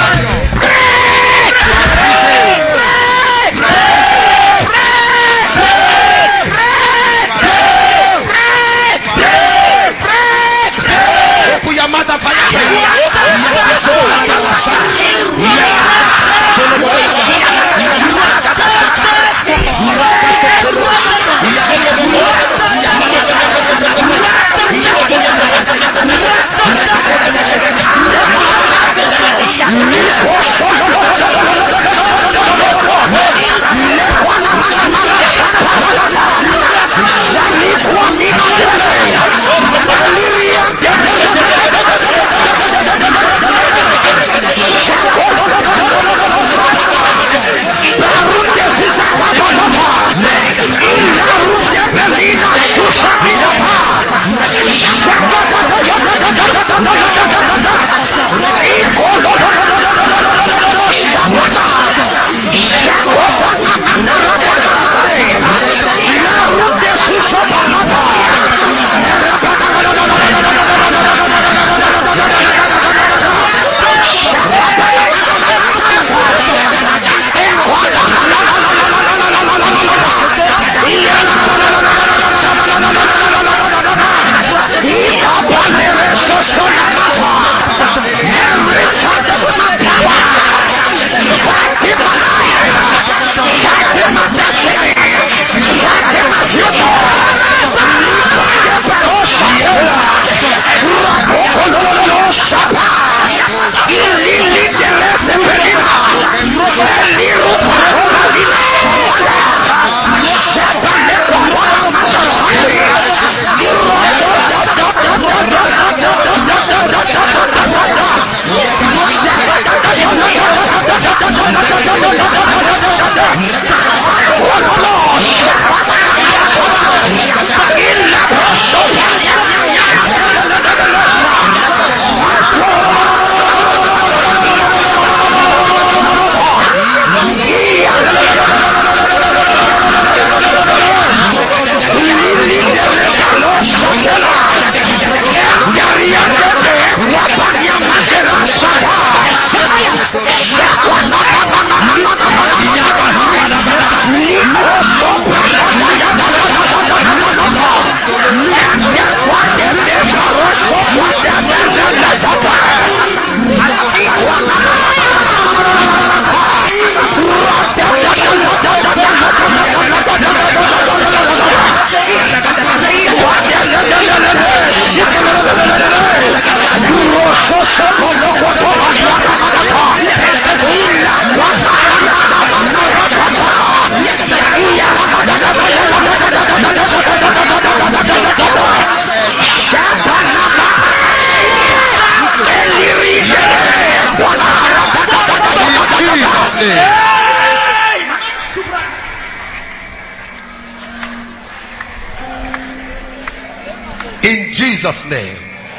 In Jesus' name.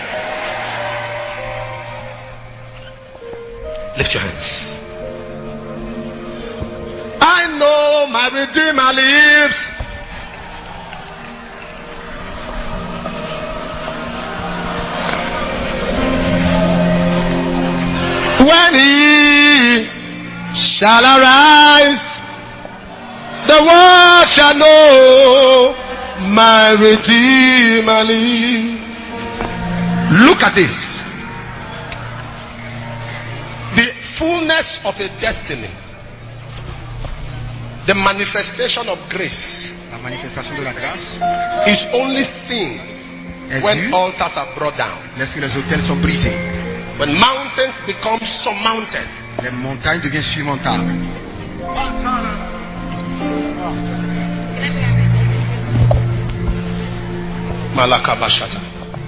Lift your hands. I know my Redeemer lives. When he shall arise, the world shall know my Redeemer lives. Look at this. The fullness of a destiny. The manifestation of grace. La manifestation de la grâce is only seen when altars are brought down. Lorsque les autels sont brisés. When mountains become surmounted. Les montagnes deviennent surmontables. Malakabashata.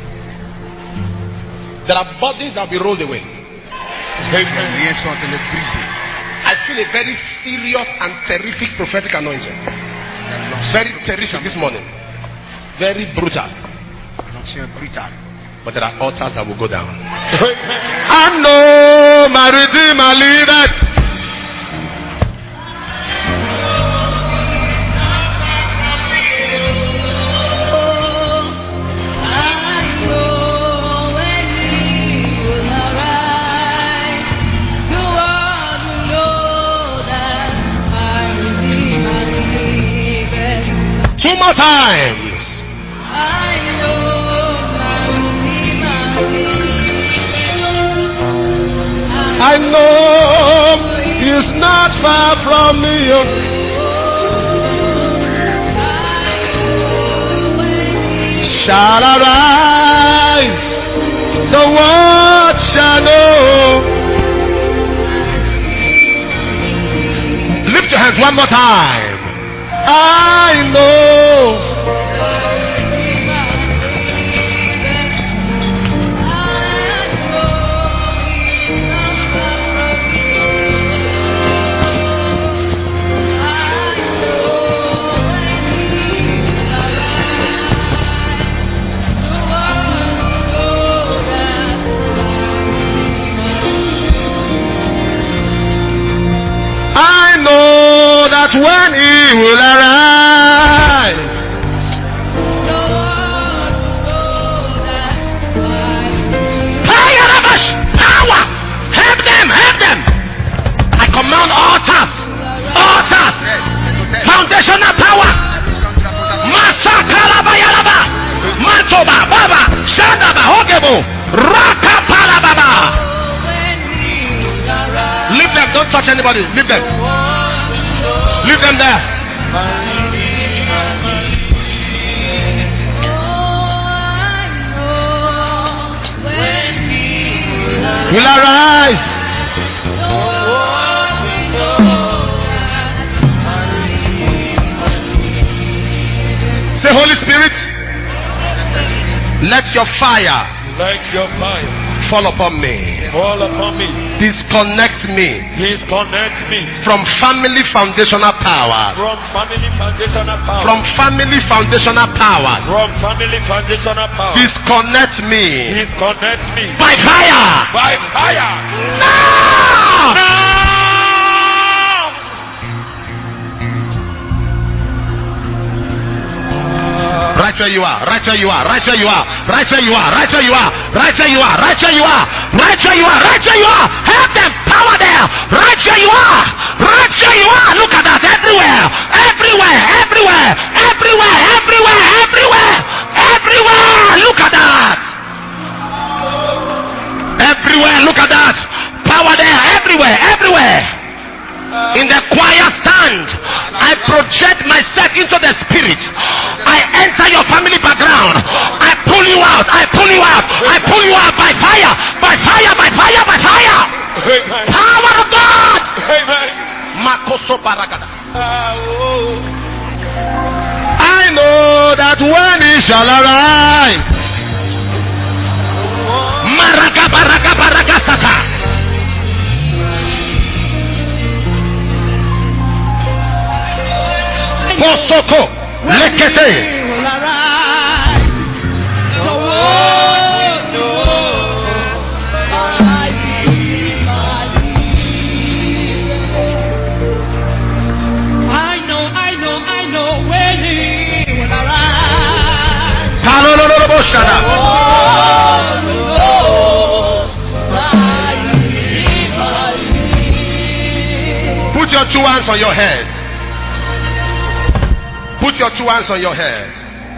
There are bodies that will be rolled away. Les liens sont en train d'être brisés. I feel a very serious and terrific prophetic anointing. Very terrific this morning. Very brutal. But there are altars that will go down. I know my Redeemer liveth. more times. I know my Redeemer lives. I know he's not far from me. Shall arise, the world shall know. Lift your hands one more time. I know. I know that when he will arise, power, help them, help them. I command altars, foundational power. Masakalabayalaba, Mantoba, Baba, Shadaba, Hogebo, Rakapalababa. Leave them, don't touch anybody. Leave them. Leave them there. Will arise. Say, Holy Spirit, let your fire fall upon me. Disconnect me from family foundational powers. From family foundational powers. Disconnect me by fire. No! Right where you are, right where you are, right where you are, right where you are, right where you are, right where you are, right where you are, right where you are, right where you are. Help them, power there, right where you are, right where you are. Look at that, everywhere, everywhere, everywhere, everywhere, everywhere, everywhere, everywhere. Look at that. Everywhere, look at that. Power there, everywhere, everywhere. In the choir stand, I project myself into the spirit. I enter your family background. I pull you out. I pull you out. I pull you out by fire. By fire. By fire. By fire. Power of God. Makoso Baragada. I know that when he shall arise, Maraga Baraga Baraga Sata. Posoko lekete. I know when he will arise. Put your two hands on your head. Put your two hands on your head.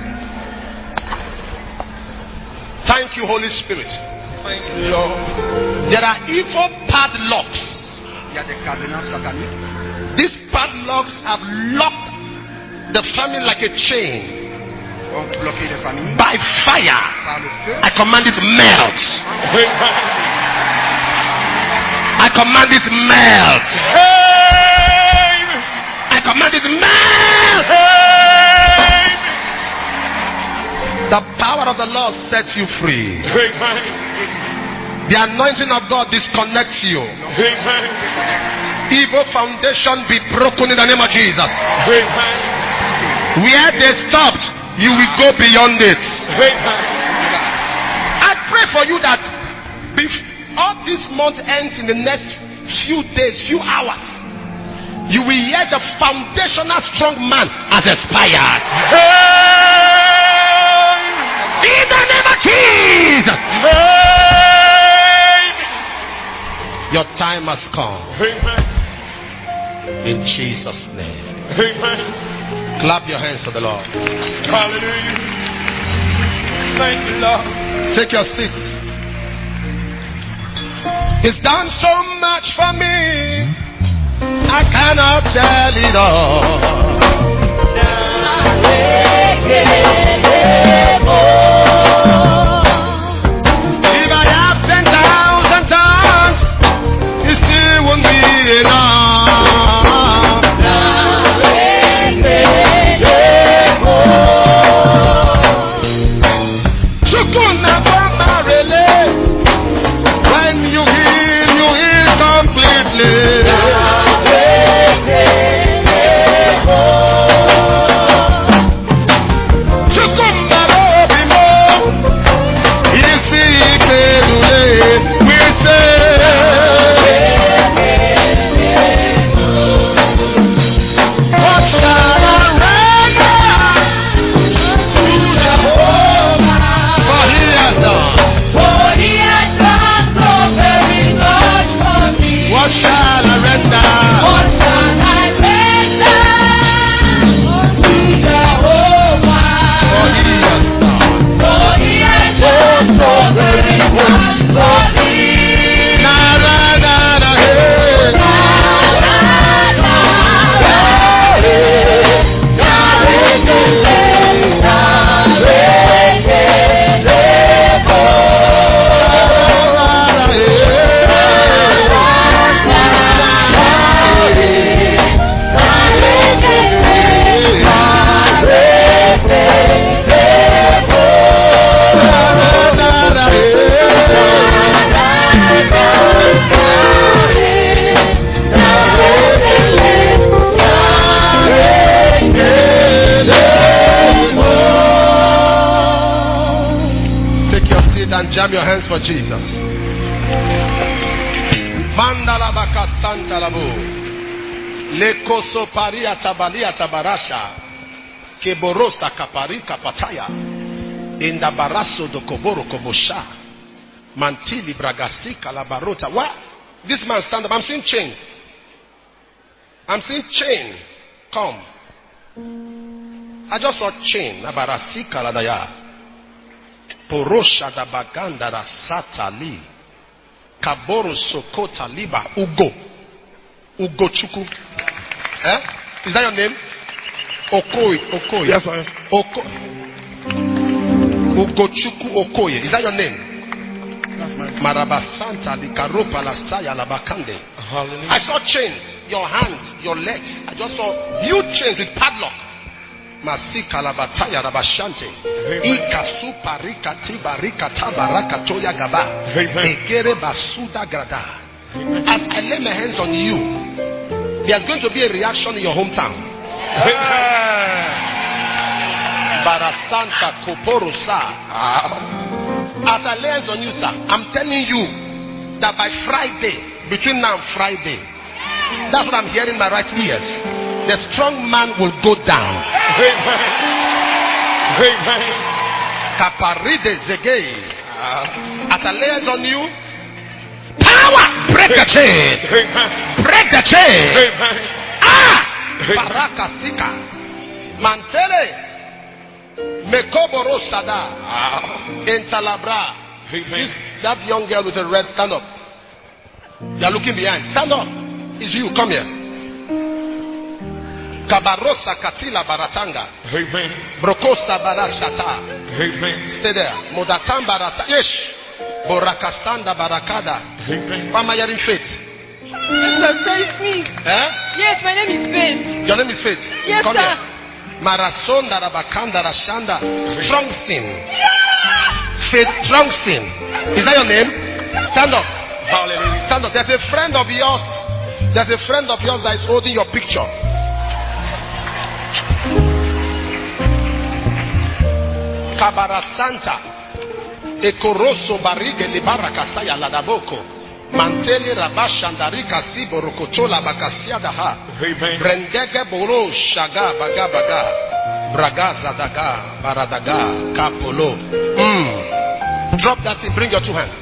Thank you, Holy Spirit. Thank you, Lord. There are evil padlocks. These padlocks have locked the family like a chain. By fire, I command it melt. I command it melt. I command it melt. The power of the Lord sets you free. The anointing of God disconnects you. Evil foundation be broken in the name of Jesus. Where they stopped, you will go beyond it. I pray for you that all this month ends in the next few days, few hours. You will hear the foundational strong man has expired. In the name of Jesus. Your time has come. In Jesus' name. Clap your hands for the Lord. Hallelujah. Thank you, Lord. Take your seats. It's done so much for me. I cannot tell it all. If I have 10,000 tongues, it still won't be enough. Chukuna Bamarele. When you heal completely. Jam your hands for Jesus. Mandala baka santa labu. Lekoso paria tabalia tabarasha. Keborosa kapari kapataya. Inda baraso do koboro kobosha. Mantili bragasti kalabarota. What? This man stand up. I'm seeing chains. I'm seeing chain. Come. I just saw chain. Nabarasi kaladaya. Porosha da baganda rasatali. Kaboro sokota liba. Ugo. Ugo chuku. Eh? Is that your name? Okoye. Okoye. Yes, sir. Ugo chuku Okoye. Is that your name? That's my name. Marabasanta di karopa la saya la bakande. Hallelujah. I saw chains. Your hands, your legs. I just saw huge chains with padlock. Masika la bataya rabashante. Ikasu parika tibarika tabaraka toya gaba. Egere basuda grada. As I lay my hands on you, there's going to be a reaction in your hometown. Barasanta koporosa. As I lay hands on you, sir, I'm telling you that by Friday, between now and Friday, that's what I'm hearing in my right ears. The strong man will go down. Kaparide zege. As I lay hands on you, power, break the chain. Break the chain. Ah! Baraka sika. Mantele. Mekoboro sada. Entalabra. That young girl with a red, stand up. You are looking behind. Stand up. It's you. Come here. Kabarosa katila baratanga. Amen. Brokosa barashata. Amen. Stay there. Modatam barata. Yes. Borakasanda barakada. Amen. Why am I hearing faith? Yes, sir, it's me. Eh? Yes, my name is Faith. Your name is Faith. Yes, Come sir. here. Marasonda rabakanda rashanda. Strong sin. Faith strong sin. Is that your name? Stand up. Hallelujah. Stand up. There's a friend of yours. There's a friend of yours that is holding your picture. Kabara Santa Ekoroso barige libara kasaya ladaboko Manteli rabashandarika sibo rokotola bakasia daha Amen. Brendege boro shaga baga baga Bragaza daga baradaga kapolo. Drop that thing, bring your two hands.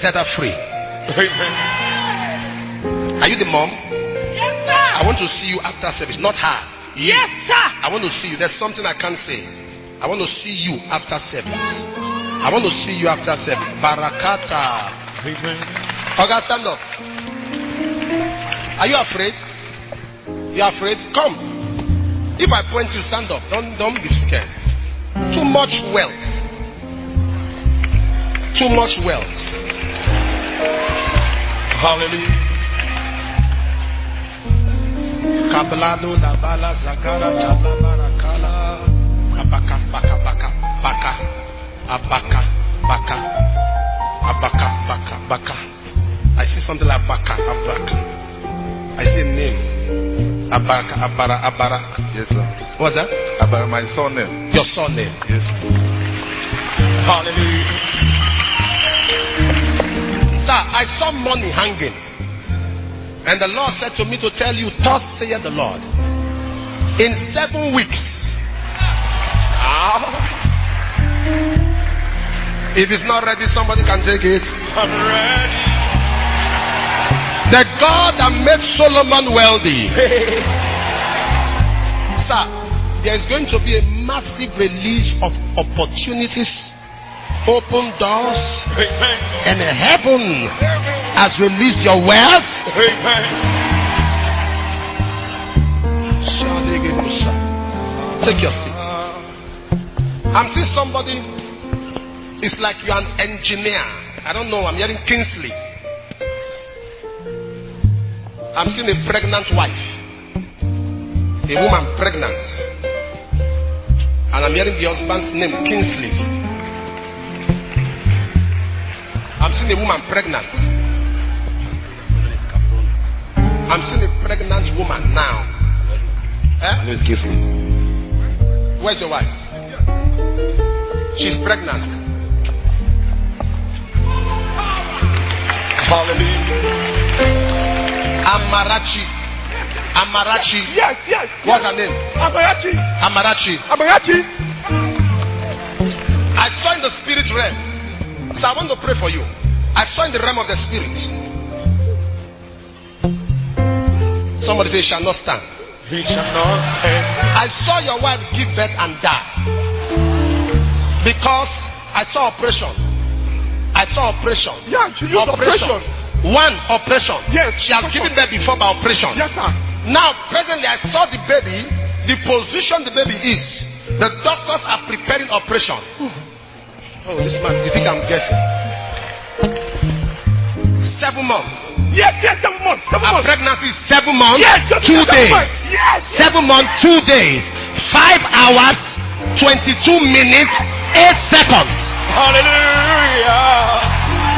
set her free. Amen. Are you the mom? Yes, sir. I want to see you after service, not her. You. Yes, sir. I want to see you. There's something I can't say. I want to see you after service. I want to see you after service. Barakata. Amen. Oga, stand up. Are you afraid? You are afraid? Come. If I point you, stand up. Don't be scared. Too much wealth. Too much wealth. Hallelujah. Kablado la bala zakara tabla barakala. Abaka baka baka baka. Abaka baka. Abaka baka baka. I see something like baka abaka. I see a name. Abara, Abara, Abara. Yes, sir. What's that? Abara, my surname. Your surname. Yes. Hallelujah. Sir, I saw money hanging. And the Lord said to me to tell you, thus saith the Lord. In 7 weeks. If it's not ready, somebody can take it. I'm ready. The God that made Solomon wealthy. Sir, there is going to be a massive release of opportunities, open doors, Amen. and heaven has released your wealth. Amen. Take your seat. I'm seeing somebody. It's like you're an engineer. I don't know. I'm hearing Kingsley. I'm seeing a pregnant wife. A woman pregnant. And I'm hearing the husband's name, Kingsley. I'm seeing a woman pregnant. I'm seeing a pregnant woman now. My name is Kingsley. Where's your wife? She's pregnant. Hallelujah. Amarachi. Yes. What's her name? Amarachi. I saw in the spirit realm. So I want to pray for you. I saw in the realm of the spirit. Somebody say, "He shall not stand." He shall not stand. I saw your wife give birth and die. Because I saw operation. Yeah, she used operation. One operation. Yes. She has given birth before by operation. Yes, sir. Now, presently, I saw the baby. The position the baby is. The doctors are preparing operation. Oh, this man, you think I'm guessing? 7 months. Yes, 7 months. 7 Her months. pregnancy is 7 months, Yes, 2 days. Yes. 7 months, 2 days, 5 hours, 22 minutes, 8 seconds. Hallelujah.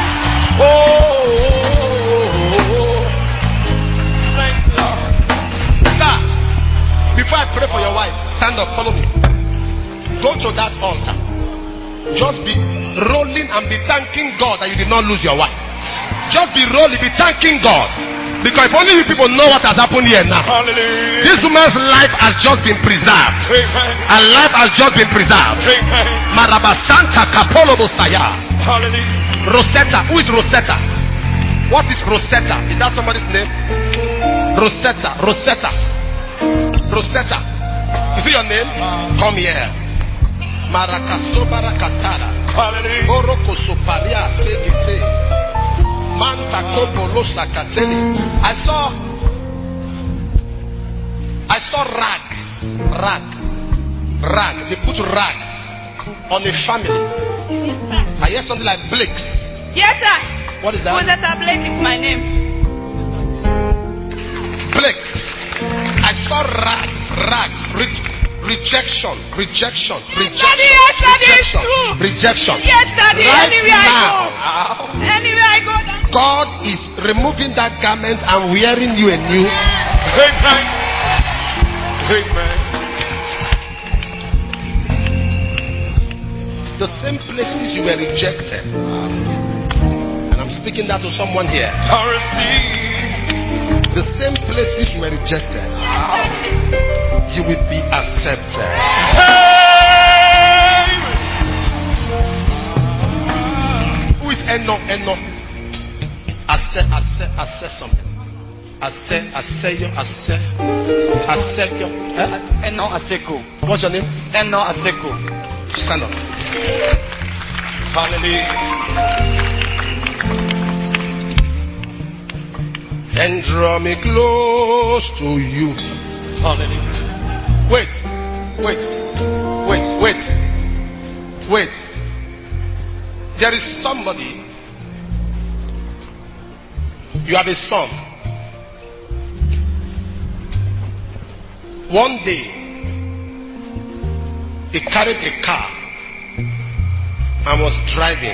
Thank God. Sir, before I pray for your wife, stand up, follow me. Go to that altar. Just be rolling and be thanking God that you did not lose your wife. Just be rolling, be thanking God. Because if only you people know what has happened here now. Hallelujah. This woman's life has just been preserved. Amen. Her life has just been preserved. Amen. Marabasanta Kapolo Bosaya. Hallelujah. Rosetta. Who is Rosetta? What is Rosetta? Is that somebody's name? Rosetta. Is it your name? Come here. Marakaso Barakatara. Hallelujah. Oroko Soparia Tegete. Manta Kopolo Sakateli. I saw rag. They put rag on a family. I hear something like Blakes. Yes, sir. What is that? Rosetta Blake is my name. Blakes. I saw rejection. Yes, Daddy. Right Anywhere now, I go. God is removing that garment and wearing you a new. Amen. Amen. The same places you were rejected. And I'm speaking that to someone here. I receive. The same places you were rejected, you will be accepted. Who is Eno? I said something. Eno Aseko. What's your name? Eno Aseko. Stand up. Hallelujah. And draw me close to you. Hallelujah. Wait. There is somebody. You have a son. One day, he carried a car and was driving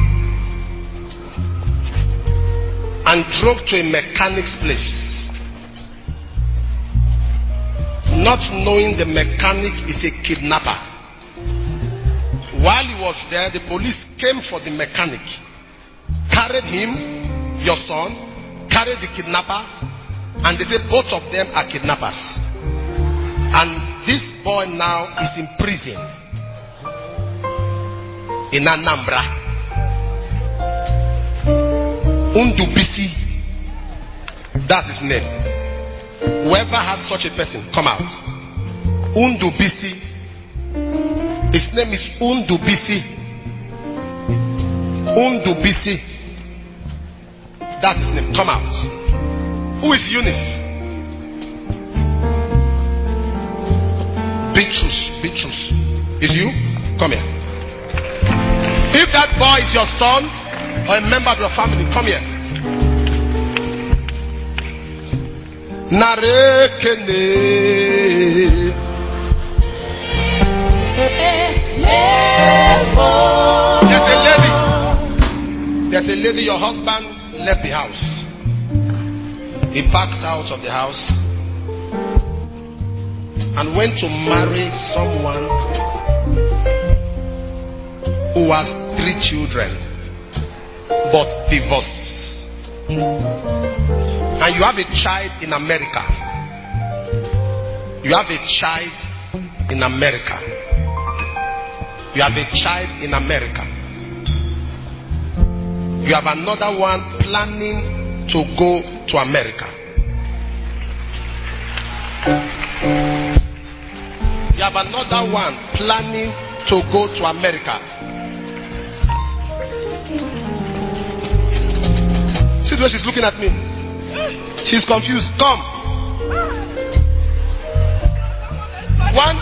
and drove to a mechanic's place, not knowing the mechanic is a kidnapper. While he was there, the police came for the mechanic, carried him, your son, carried the kidnapper, and they said both of them are kidnappers. And this boy now is in prison in Anambra. Undubisi, that's his name. Whoever has such a person, come out. Undubisi. His name is Undubisi. Undubisi. That's his name. Come out. Who is Eunice? Beatrice. Is you? Come here. If that boy is your son or a member of your family, come here. Narekene. There's a lady, your husband left the house. He backed out of the house and went to marry someone who has 3 children but divorced. And you have a child in America. You have a child in America. You have a child in America. You have another one planning to go to America. You have another one planning to go to America. See the way she's looking at me. She's confused. Come. One,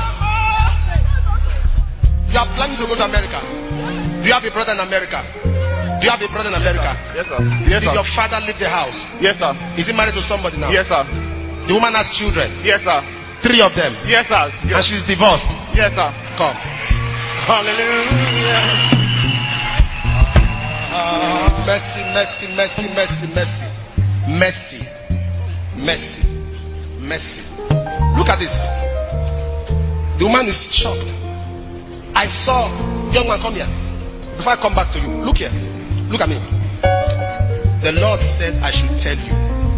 you are planning to go to America. Do you have a brother in America? Do you have a brother in America? Yes, sir. Yes, Did sir. your father leave the house? Yes, sir. Is he married to somebody now? Yes, sir. The woman has children. Yes, sir. 3 of them. Yes, sir. And Yes, she's divorced. yes sir. Come. Hallelujah. Mercy. Look at this. The woman is shocked. I saw, young man, come here. Before I come back to you, look here. Look at me. The Lord said I should tell you.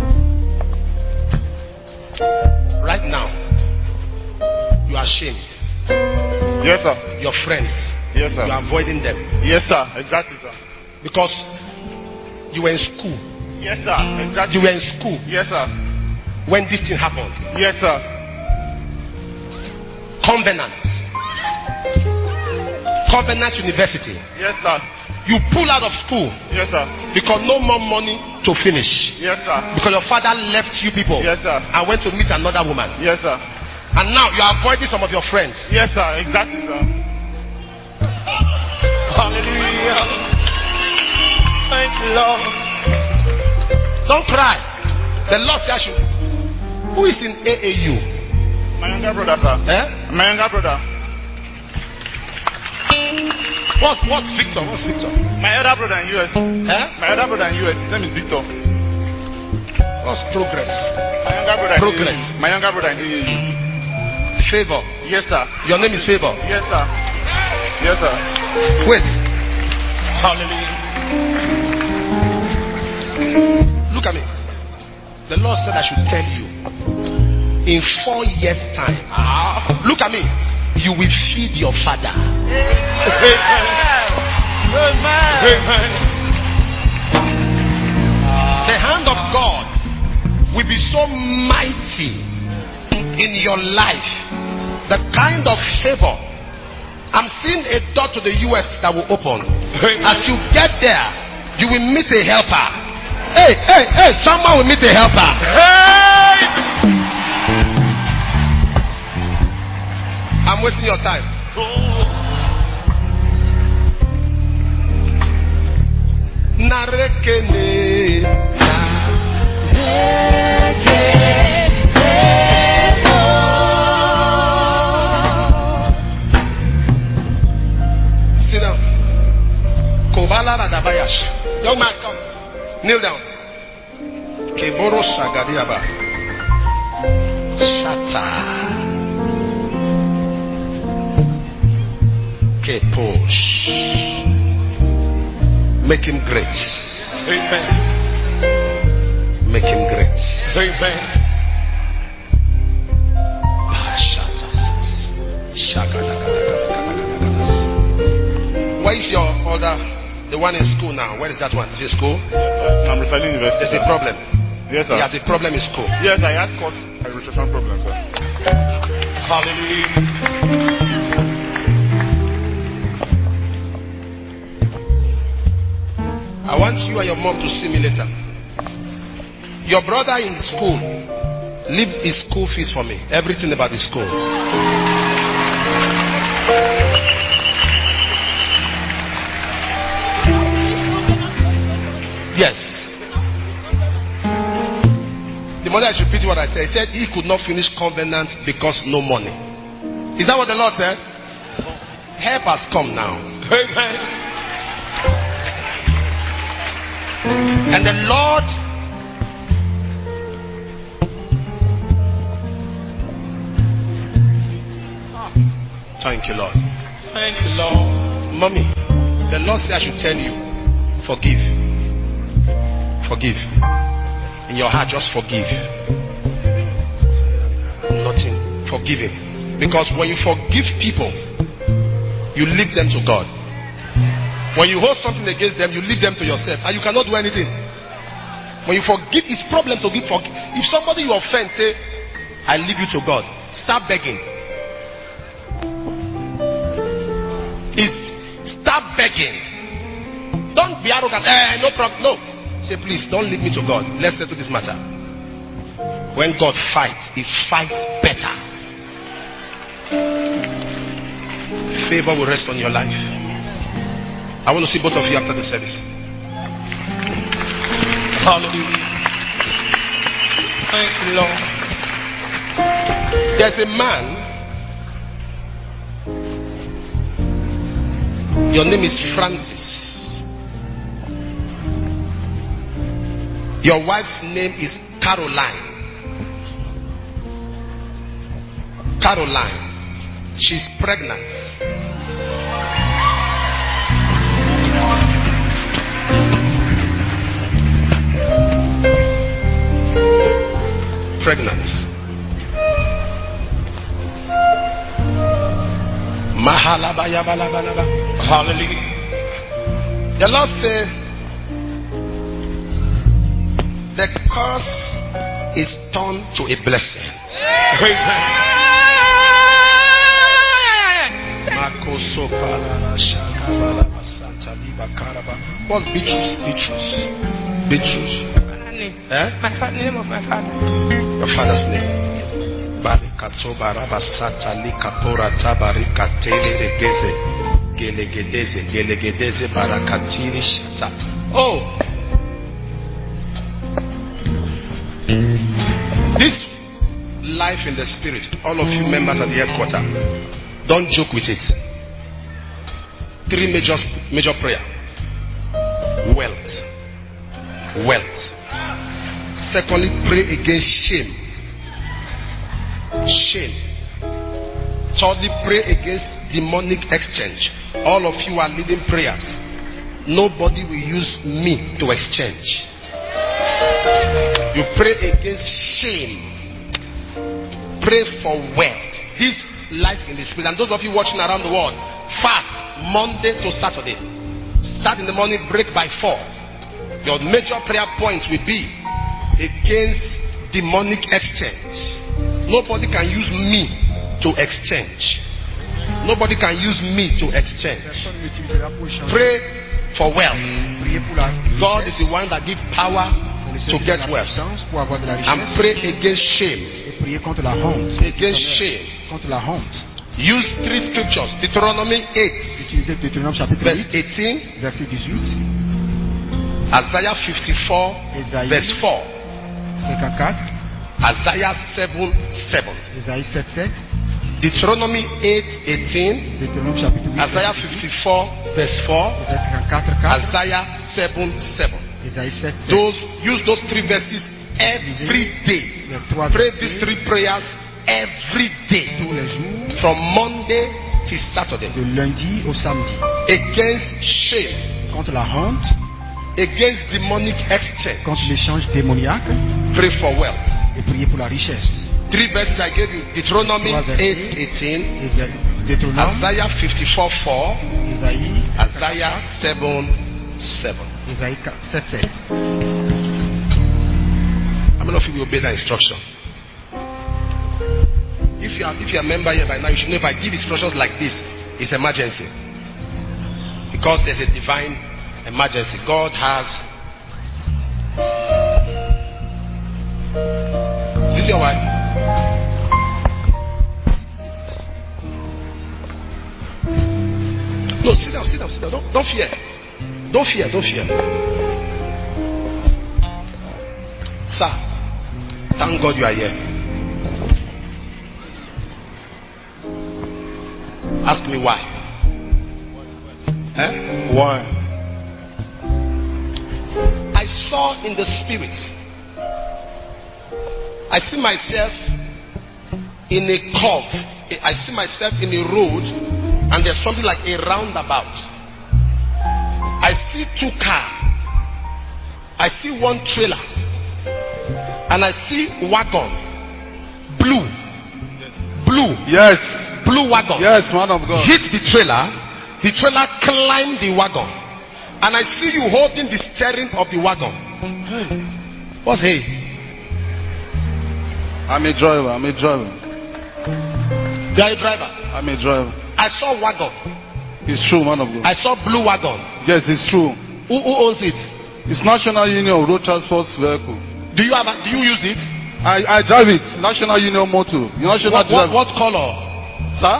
Right now, you are ashamed. Yes, sir. Your friends, Yes, sir. you are avoiding them. Yes, sir. Exactly, sir. Because you were in school. Yes, sir. Exactly. You were in school Yes, sir. when this thing happened. Yes, sir. Covenant University. Yes, sir. You pull out of school Yes, sir. because no more money to finish. Yes, sir. Because your father left you people Yes, sir. and went to meet another woman. Yes, sir. And now you are avoiding some of your friends. Yes, sir. Exactly, sir. Hallelujah. Thank you, Lord. Don't cry. The Lord says you. Who is in AAU? My younger brother, sir. Eh? My younger brother. What's Victor? What's Victor? My elder brother in US. Eh? My elder brother in US. His name is Victor. What's progress? My younger brother. Progress. In AAU. My younger brother in AAU. Favor. Yes, sir. Your name is Favor. Yes, sir. Yes, sir. Wait. Hallelujah. Look at me. The Lord said I should tell you. In 4 years' time. Look at me. You will feed your father. Amen. The hand of God will be so mighty in your life. The kind of favor. I'm seeing a door to the US that will open. As you get there, you will meet a helper. Hey, someone will meet a helper. Hey! I'm wasting your time. Narekene. Sit down. Kovala Radabayash. Young man, come. Kneel down. Keboro Sagadiaba. Shata. Keposh. Make him great. Amen. Make him great. Amen. Where is your other? The one in school now. Where is that one? Is it school? I'm resigning university. There's a problem. Yes, sir. He has a problem in school. Yes, I had caught a registration problem, sir. Hallelujah. I want you and your mom to see me later. Your brother in school, leave his school fees for me. Everything about the school. Yes. The mother is repeating what I said. He said he could not finish covenant because no money. Is that what the Lord said? Help has come now. Amen. And the Lord thank you, Lord. Thank you, Lord. Mommy, the Lord said I should tell you, forgive. Forgive. In your heart, just forgive. Nothing. Forgive him. Because when you forgive people, you leave them to God. When you hold something against them, you leave them to yourself. And you cannot do anything. When you forgive, it's problem to give. If somebody you offend, say, I leave you to God. Start begging. Start begging. Don't be arrogant. No problem. No. Say, please, don't leave me to God. Let's settle this matter. When God fights, he fights better. Favor will rest on your life. I want to see both of you after the service. Hallelujah. Thank you, Lord. There's a man. Your name is Francis. Your wife's name is Caroline. Caroline. She's pregnant. Pregnant. Hallelujah. The Lord said, the curse is turned to a blessing. What's Beatrice? Beatrice. My name of my father. Your father's name. Barikato barabasata likapora tabarika tele regeze gelegedeze barakatiri shata. Oh, this life in the spirit, all of you members at the headquarters, don't joke with it. 3 major prayer. Wealth. Secondly, pray against shame. Thirdly, pray against demonic exchange. All of you are leading prayers. Nobody will use me to exchange. You pray against shame. Pray for wealth. This life in the spirit. And those of you watching around the world, fast Monday to Saturday. Start in the morning, break by 4. Your major prayer point will be against demonic exchange. Nobody can use me to exchange. Nobody can use me to exchange. Pray for wealth. God is the one that gives power to get wealth. And pray against shame. Against shame. Use 3 scriptures. Deuteronomy 8, verse 18. Isaiah 54, verse 4. Isaiah 7:7. Deuteronomy 8:18. Isaiah 54, verse 4. Isaiah 7:7. Use those 3 verses every day. Pray these 3 prayers every day, from Monday till Saturday. De lundi au samedi. Against shame. Contre la honte. Against demonic exchange. Contre l'échange démoniaque. Pray for wealth. Et priez pour la richesse. 3 verses I gave you. Deuteronomy 8:18. Isaiah 54:4. Isaiah 7:7. Isaïe 7:7. How many of you will obey that instruction? If you are a member here by now, you should know if I give instructions like this, it's emergency. Because there's a divine emergency. God has. Is this your wife? No, sit down. Don't fear. Don't fear. Sir, thank God you are here. Ask me why. Why? I saw in the spirit. I see myself in a curve. I see myself in a road, and there's something like a roundabout. I see 2 cars. I see 1 trailer, and I see wagon. Blue. Yes. Blue wagon. Yes, man of God. Hit the trailer climbed the wagon, and I see you holding the steering of the wagon. What's he? I'm a driver. You are a driver? I'm a driver. I saw wagon. It's true, man of God. I saw blue wagon. Yes, it's true. Who owns it? It's National Union of Road Transport Vehicle. Do you use it? I drive it. National Union Motor. What color? Sir?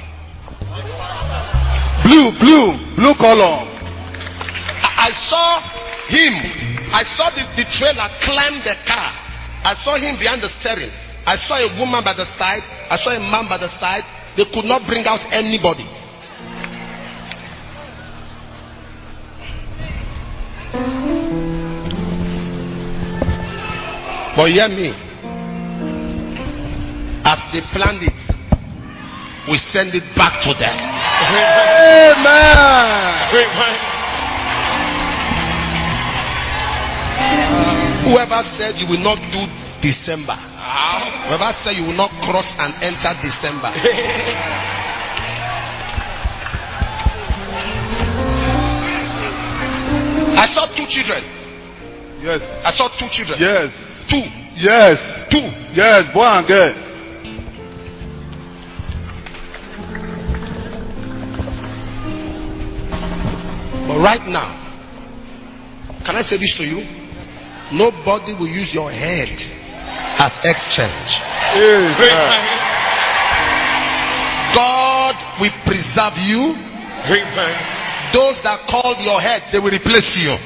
Blue color. I saw him. I saw the trailer climb the car. I saw him behind the steering. I saw a woman by the side. I saw a man by the side. They could not bring out anybody. But hear me. As they planned it, we send it back to them. Amen. Whoever said you will not do December, whoever said you will not cross and enter December, I saw 2 children. Yes. I saw 2 children. Yes. 2. Yes. 2. Yes, boy and girl. But right now, can I say this to you? Nobody will use your head as exchange. God will preserve you. Those that called your head, they will replace you.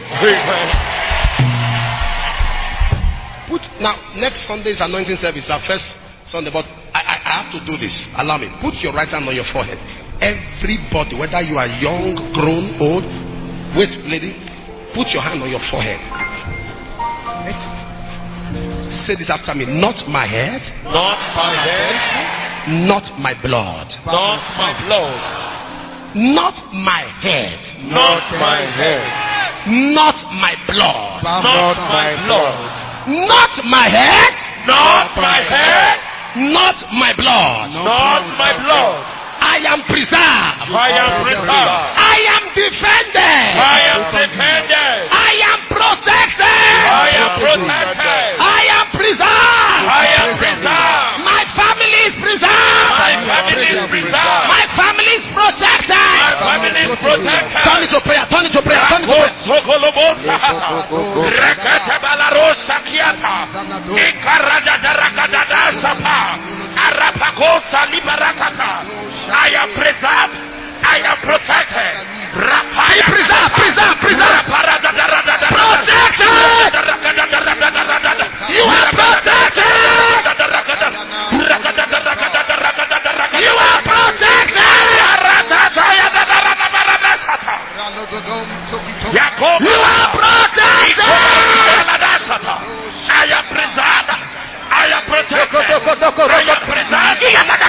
Now, next Sunday is anointing service, our first Sunday, but I have to do this. Allow me. Put your right hand on your forehead. Everybody, whether you are young, grown, old, wait, lady, put your hand on your forehead. Right? Say this after me. Not my head. Not my head. Not my blood. Not my blood. Not my head. Not my head. Not my blood. Not my blood. Not my head. Not my head. Not my blood. Not my blood. I am preserved. I am preserved. I am defended. I am defended. I am protected. protected. I am preserved. I am preserved. My family is preserved. My family is preserved. My family is protected. My family is protected. Turn it to prayer. Turn it to prayer. Turn it to prayer. Sokolobosa. Rekete balarosa kiata. Ikarada darakada sapa. Arapakosa libarakata. I am preserved. I am protected. Rapaya Preserve. Protected. You are protected. You are protected. You are protected. I am preserved. I am protected. I am preserved.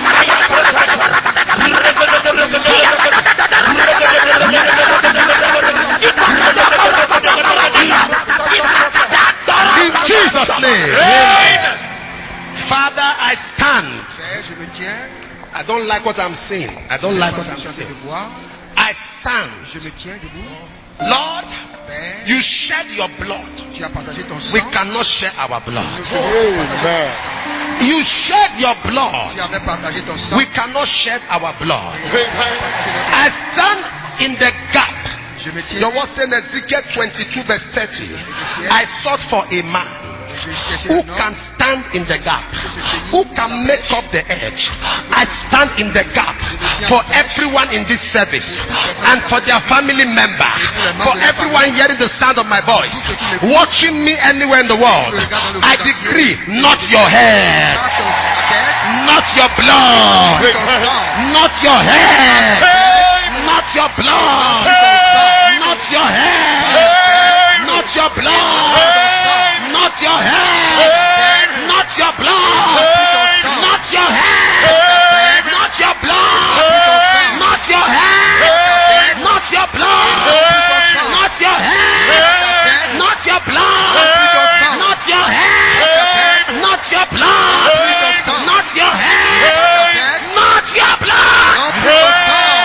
In Jesus' name. Amen. Father, I stand. Père, je me tiens. I don't like what I'm saying. I don't like what I'm Je suis en train saying. de voir. I stand. Je me tiens debout. Lord, Père, you shed your blood. tu as partagé ton sang. We cannot share our blood. Amen. You shed your blood. Tu avais partagé ton sang. We cannot shed our blood. Amen. I stand in the gap. Je me tiens. Your word said in Ezekiel 22 verse 30. I sought for a man Je cherchais who un homme. can stand in the gap, who can make up the edge. I stand in the gap for everyone in this service and for their family member, for everyone hearing the sound of my voice, watching me anywhere in the world. I decree, not your head, Pas ton tête, not your blood, ton sang. not your head, not your blood, not your head, not your blood. Not your head, not your blood, not your head, not your blood, not your head, not your blood, not your head, not your blood, not your head, not your blood, not your head, not your blood.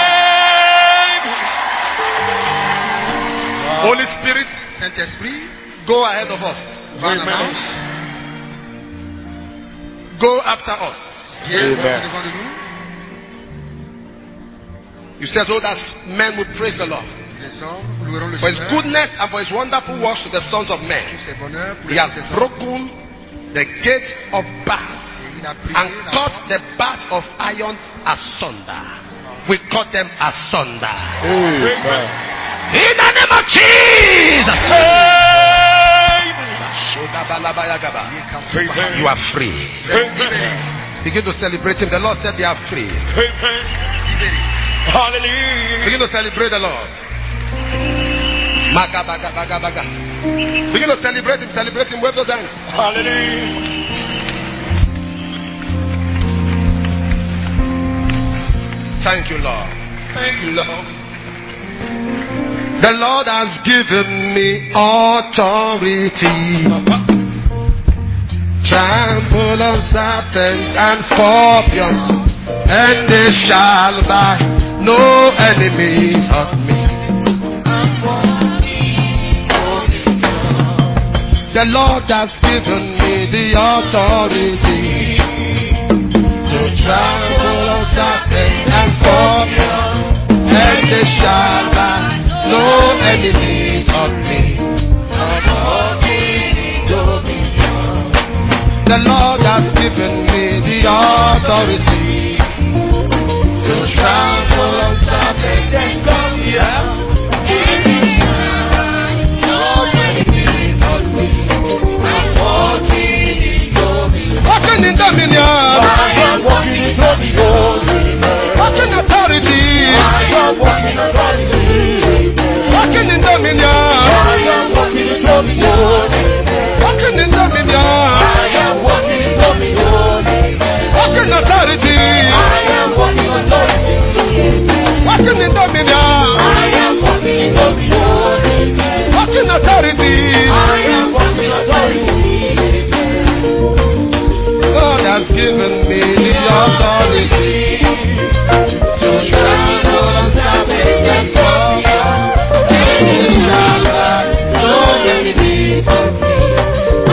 Holy Spirit, Saint-Esprit, go ahead of us. va en avant. Go after us. Viens Amen. devant de nous. You said so that men would praise the Lord Les hommes loueront le for his Seigneur. goodness and for his wonderful works to the sons of Pour men. ses bonheurs, pour He les has ses hommes. broken the gate of bars Il a brisé and la cut the bars of iron asunder. We cut them asunder. Amen. In the name of Jesus. Amen. You are free. Amen. Begin to celebrate him. The Lord said they are free. Amen. Hallelujah. Begin to celebrate the Lord. Maga, baga, baga, baga. Begin to celebrate him. Celebrate him. Wave those hands. Hallelujah. Thank you, Lord. Thank you, Lord. The Lord has given me authority. Trample on serpents and scorpions, and they shall by no enemies of me. The Lord has given me the authority to trample on serpents and scorpions, and they shall by no enemies of me. The Lord has given me the authority to trample on serpents and scorpions. No enemies of me. I'm walking in dominion. I am walking in dominion. Walking authority. I am walking authority. Walking in dominion. I am walking in dominion. Walking in dominion. I am walking in dominion. Walking authority. I am walking authority. Walking in dominion. I am walking in dominion. Walking authority. I am walking authority. God has given me the authority to trample on serpents and scorpions, and it shall by no enemies of me.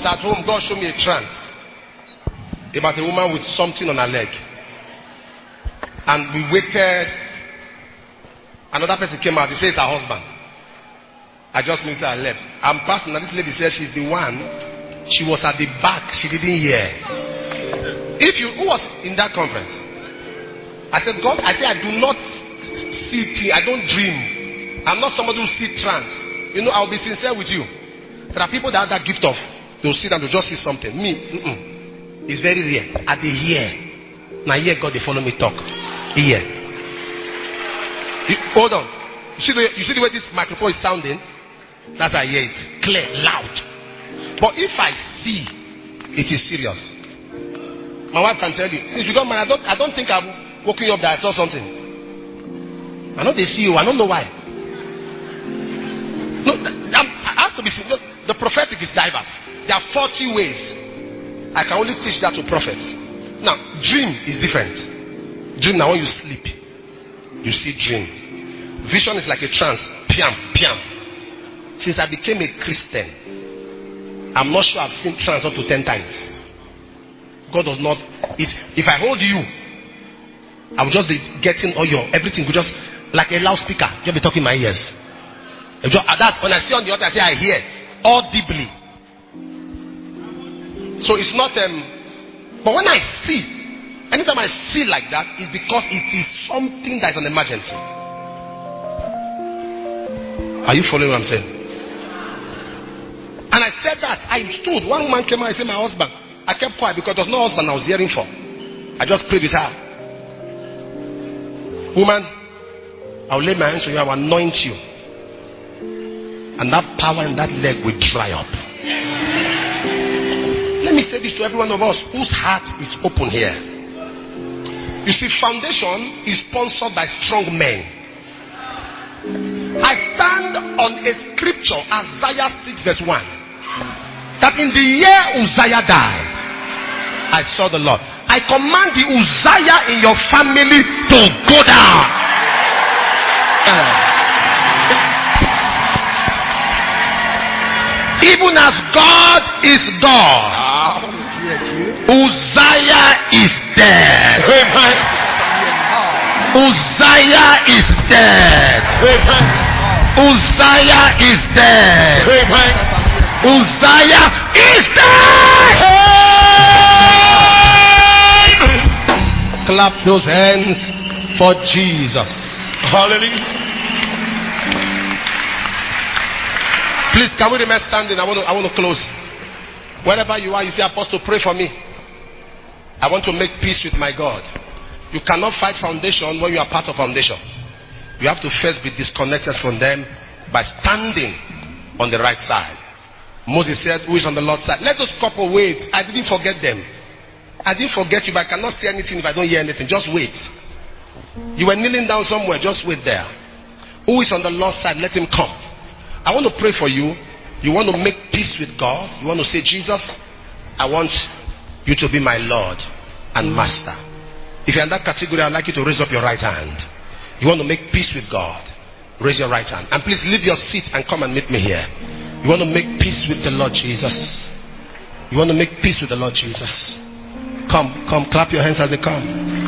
was at home. God showed me a trance about a woman with something on her leg. And we waited. Another person came out. He says her husband. I just missed her. I left. I'm passing. And this lady said she's the one. She was at the back. She didn't hear. Who was in that conference? I said, God, I do not see. I don't dream. I'm not somebody who see trance. You know, I'll be sincere with you. There are people that have that gift of, they'll sit and they'll just see something. Me, it's very rare. At the hear. Now hear God, they follow me talk. Hear. Hold on. You see the way this microphone is sounding? That's how I hear it. Clear, loud. But if I see, it is serious. My wife can tell you, since we got married, I don't think I'm woken up that I saw something. I know they see you. I don't know why. No, I have to be sincere. The prophetic is diverse. There are 40 ways. I can only teach that to prophets. Now, dream is different. Dream, now when you sleep, you see dream. Vision is like a trance. Piam, piam. Since I became a Christian, I'm not sure I've seen trance up to 10 times. God does not. If I hold you, I will just be getting all everything will just like a loudspeaker. You'll be talking in my ears. That when I see on the altar, I say I hear audibly. So it's not but when I see, anytime I see like that, it's because it is something that is an emergency. Are you following what I'm saying? And I said that. I stood. One woman came out and said, my husband. I kept quiet because there was no husband I was hearing for. I just prayed with her. Woman, I'll lay my hands on you. I will anoint you. And that power in that leg will dry up. Let me say this to every one of us whose heart is open here. You see, foundation is sponsored by strong men. I stand on a scripture, Isaiah 6 verse 1. That in the year Uzziah died, I saw the Lord. I command the Uzziah in your family to go down. Even as God is God, Uzziah is dead. Uzziah is dead. Uzziah is dead. Uzziah is dead. Clap those hands for Jesus. Hallelujah. Please, can we remain standing? I want to close. Wherever you are, you say, Apostle, pray for me. I want to make peace with my God. You cannot fight foundation when you are part of foundation. You have to first be disconnected from them by standing on the right side. Moses said, who is on the Lord's side? Let those couple wait. I didn't forget them. I didn't forget you, but I cannot say anything if I don't hear anything. Just wait. You were kneeling down somewhere. Just wait there. Who is on the Lord's side? Let him come. I want to pray for you. You want to make peace with God. You want to say, Jesus, I want you to be my Lord and Master. If you're in that category, I'd like you to raise up your right hand. You want to make peace with God. Raise your right hand. And please leave your seat and come and meet me here. You want to make peace with the Lord Jesus. You want to make peace with the Lord Jesus. Come, clap your hands as they come.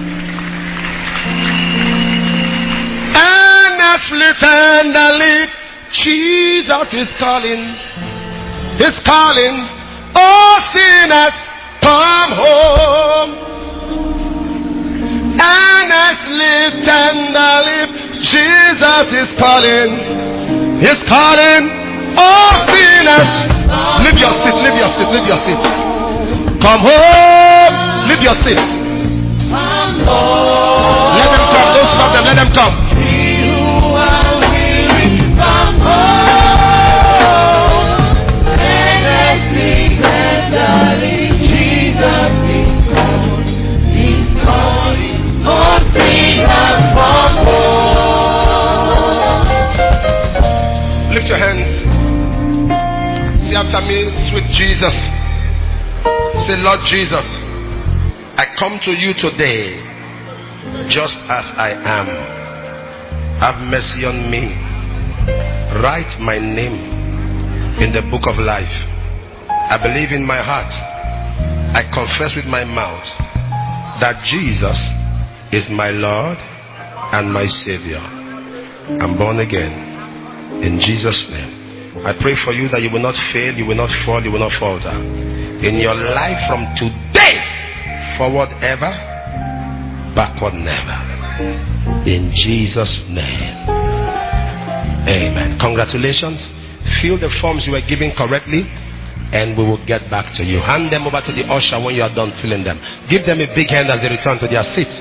Earnestly, tenderly, Jesus is calling. He's calling. Oh, sinners, come home. Earnestly, tenderly, Jesus is calling. He's calling. Oh, sinners. Leave your seat, leave your seat, leave your seat. Come home. Leave your seat. Let them come. Don't stop them. Let them come. Lift your hands. Say after me, sweet Jesus. Say, Lord Jesus, I come to you today just as I am. Have mercy on me. Write my name in the book of life. I believe in my heart. I confess with my mouth that Jesus is my Lord and my Savior. I'm born again. In Jesus' name. I pray for you that you will not fail, you will not fall, you will not falter. In your life from today, forward ever, backward never. In Jesus' name. Amen. Congratulations. Fill the forms you were given correctly, and we will get back to you. Hand them over to the usher when you are done filling them. Give them a big hand as they return to their seats.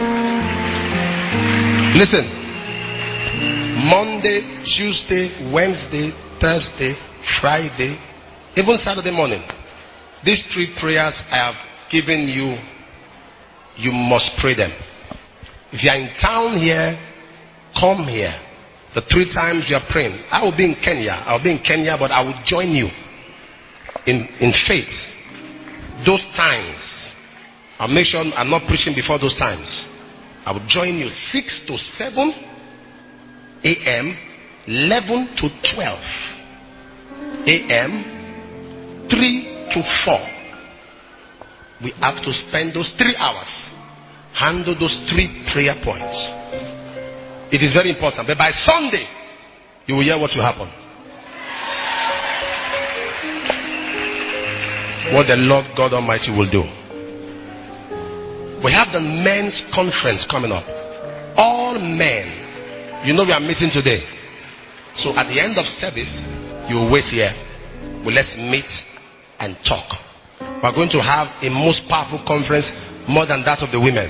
Listen. Monday, Tuesday, Wednesday, Thursday, Friday, even Saturday morning. These 3 prayers I have given you, you must pray them. If you are in town here, come here. The 3 times you are praying. I will be in Kenya. I will be in Kenya, but I will join you in faith. Those times, I'll make sure I'm not preaching before those times. I will join you 6 to 7 a.m., 11 to 12 a.m., 3 to 4. We have to spend those 3 hours. Handle those 3 prayer points. It is very important. But by Sunday, you will hear what will happen. What the Lord God Almighty will do. We have the men's conference coming up. All men. You know we are meeting today. So at the end of service, you will wait here. Well, let's meet and talk. We are going to have a most powerful conference, more than that of the women.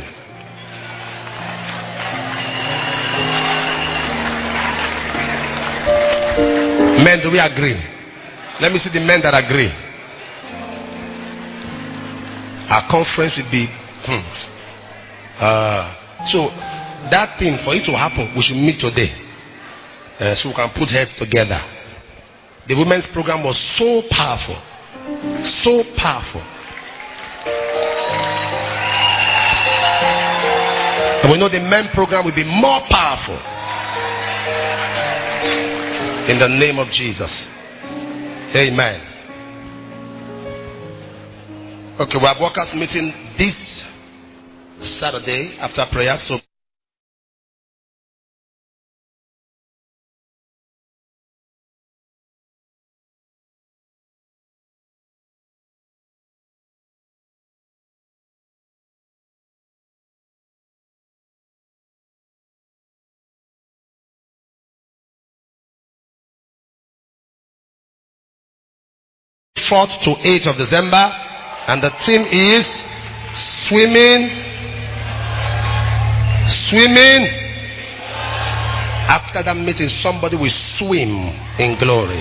Men, do we agree? Let me see the men that agree. Our conference will be so that thing, for it to happen, we should meet today, so we can put heads together. The women's program was so powerful, so powerful, and we know the men program will be more powerful. In the name of Jesus. Amen. Okay, we have workers meeting this Saturday after prayer. So Fourth to 8th of December, and the theme is swimming. After that meeting, somebody will swim in glory.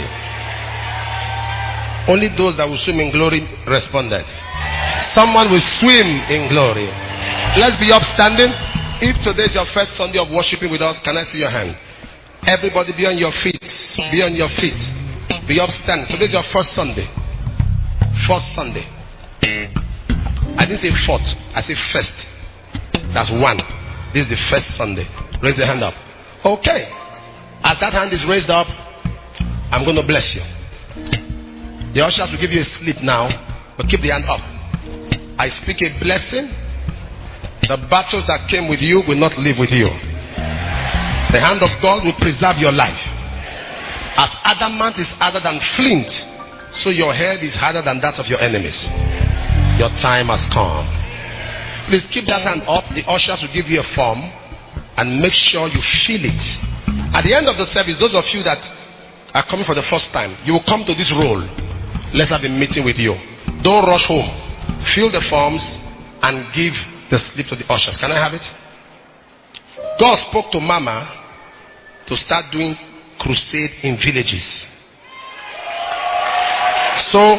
Only those that will swim in glory responded. Someone will swim in glory. Let's be upstanding. If today is your first Sunday of worshiping with us, can I see your hand? Everybody be on your feet. Be on your feet. Be upstanding. Today is your first Sunday. First Sunday. I didn't say fourth. I said first. That's one. This is the first Sunday. Raise the hand up. Okay. As that hand is raised up, I'm going to bless you. The ushers will give you a slip now, but keep the hand up. I speak a blessing. The battles that came with you will not live with you. The hand of God will preserve your life. As adamant is harder than flint, so your head is harder than that of your enemies. Your time has come. Please keep that hand up. The ushers will give you a form, and make sure you fill it. At the end of the service, those of you that are coming for the first time, you will come to this roll. Let's have a meeting with you. Don't rush home. Fill the forms and give the slip to the ushers. Can I have it? God spoke to Mama to start doing crusade in villages. So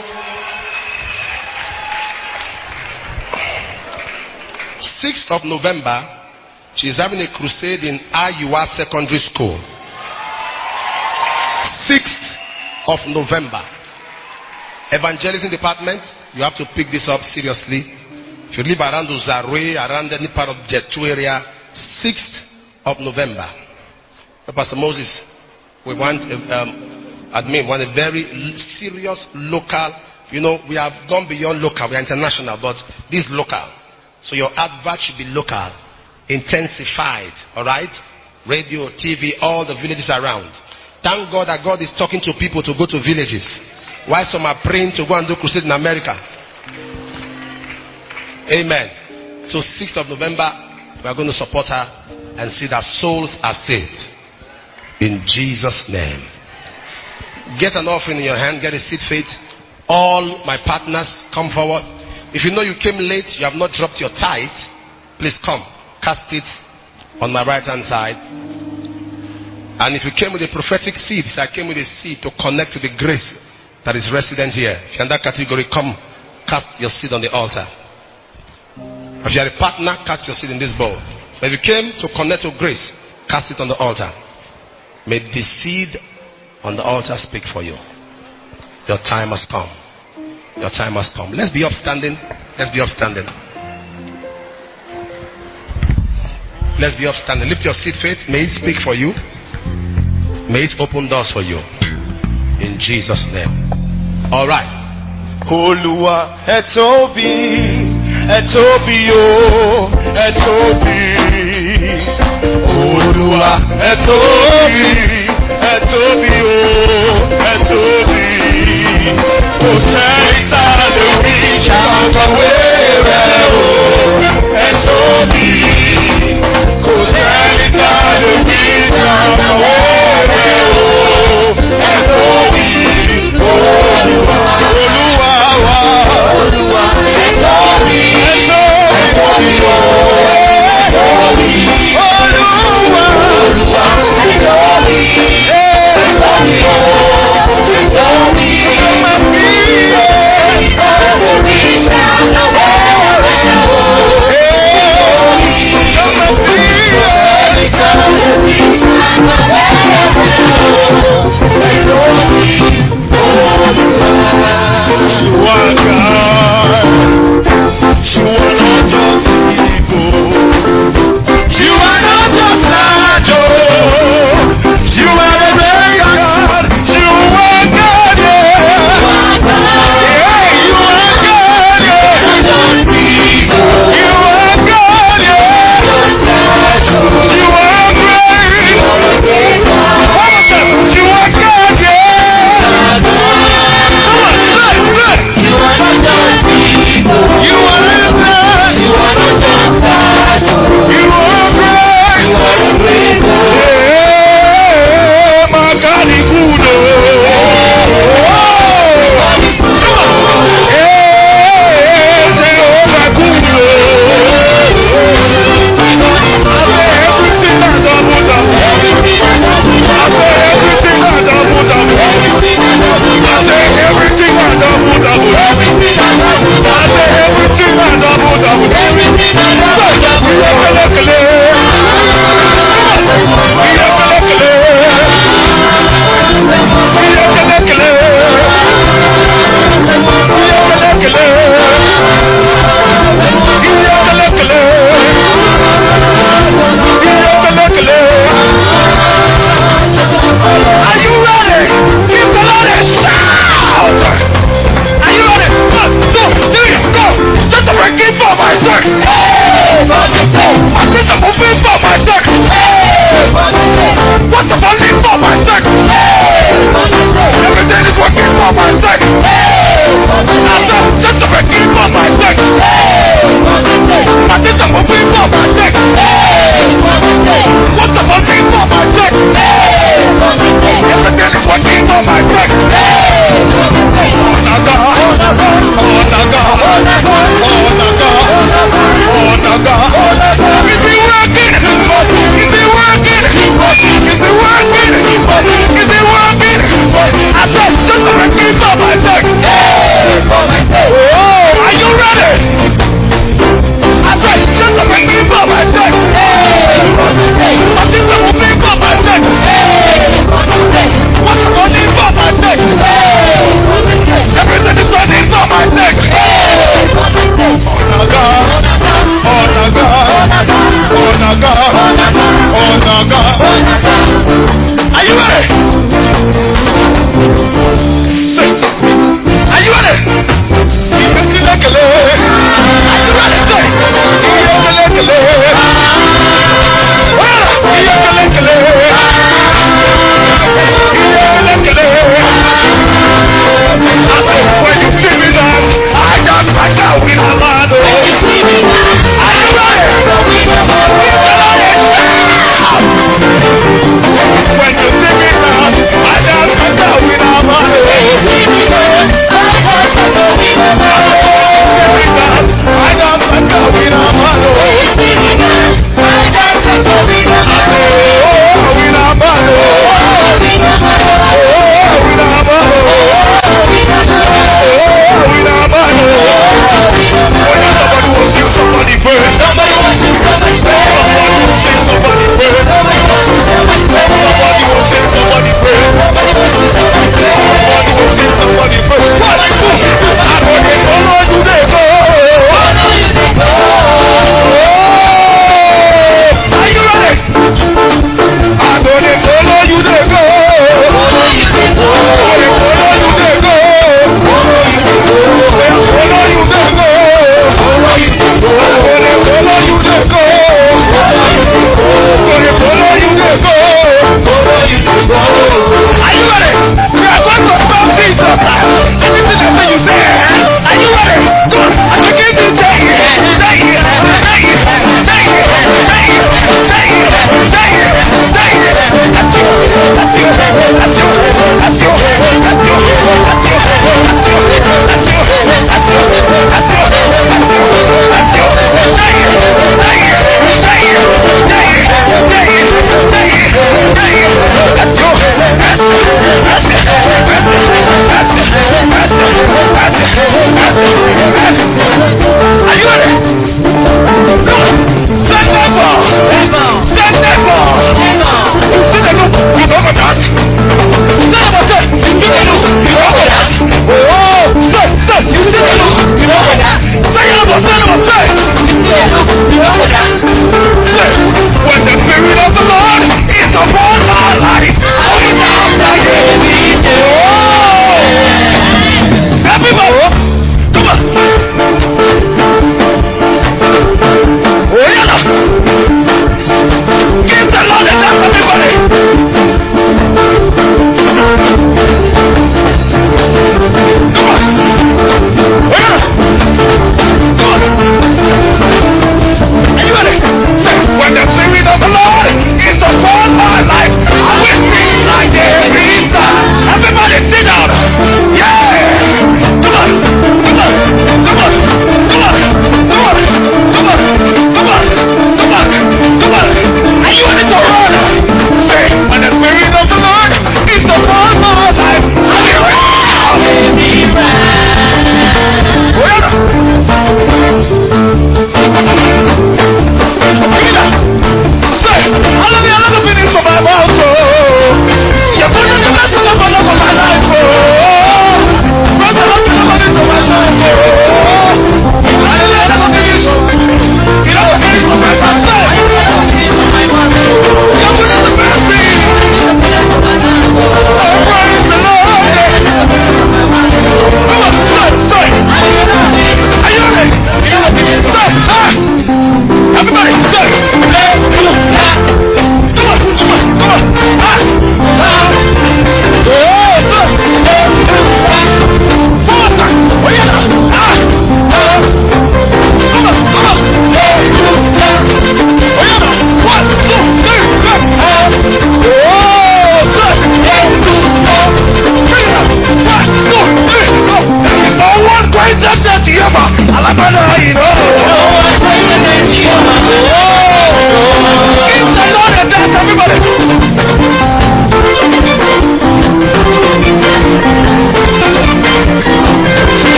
6th of November, she is having a crusade in Ayua Secondary School. 6th of November. Evangelism department, you have to pick this up seriously. If you live around Uzarwe, around any part of Jetu area, 6th of November. Pastor Moses, we want a very serious local You know, we have gone beyond local. We are international, but this is local. So your advert should be local, intensified. All right? Radio, TV, all the villages around. Thank God that God is talking to people to go to villages. While some are praying to go and do crusade in America. Amen. So 6th of November, we are going to support her and see that souls are saved. In Jesus' name. Get an offering in your hand. Get a seed faith. All my partners, come forward. If you know you came late, you have not dropped your tithe, please come. Cast it on my right hand side. And if you came with a prophetic seed, so I came with a seed to connect to the grace that is resident here. If you're in that category, come cast your seed on the altar. If you are a partner, cast your seed in this bowl. But if you came to connect to grace, cast it on the altar. May the seed on the altar speak for you. Your time has come. Your time has come. Let's be upstanding. Let's be upstanding. Let's be upstanding. Lift your seed, faith. May it speak for you. May it open doors for you. In Jesus' name. All right. Olúwa ẹ tóbi o, ẹ tóbi. Olúwa ẹ tóbi o, ẹ tóbi. Kò sẹ́ni tá a lè rí ṣàkàwé rẹ̀ o, ẹ tóbi. Kò sẹ́ni tá a lè rí ṣàkàwé rẹ̀ o, ẹ tóbi. Olúwa wa, Olúwa ẹ tóbi o, ẹ tóbi. Olúwa ẹ tóbi.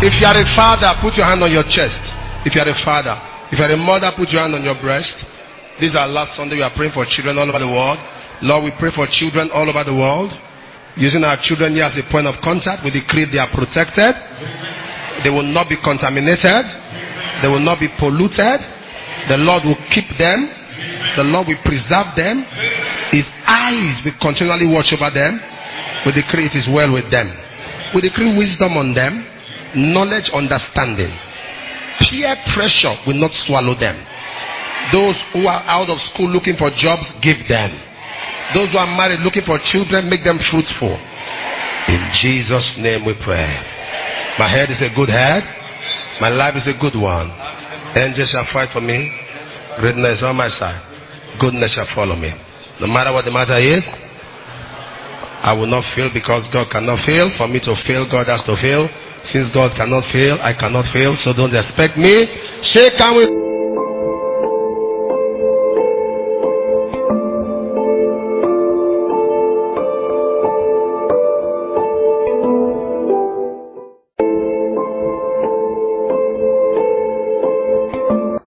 If you are a father, put your hand on your chest. If you are a father. If you are a mother, put your hand on your breast. This is our last Sunday. We are praying for children all over the world. Lord, we pray for children all over the world. Using our children here as a point of contact, we decree they are protected. They will not be contaminated. They will not be polluted. The Lord will keep them. The Lord will preserve them. His eyes will continually watch over them. We decree it is well with them. We decree wisdom on them. Knowledge, understanding. Peer pressure will not swallow them. Those who are out of school looking for jobs, give them. Those who are married looking for children, make them fruitful. In Jesus' name we pray. My head is a good head. My life is a good one. Angels shall fight for me. Greatness on my side. Goodness shall follow me. No matter what the matter is, I will not fail because God cannot fail. For me to fail, God has to fail. Since God cannot fail, I cannot fail. So don't expect me. Shake hands with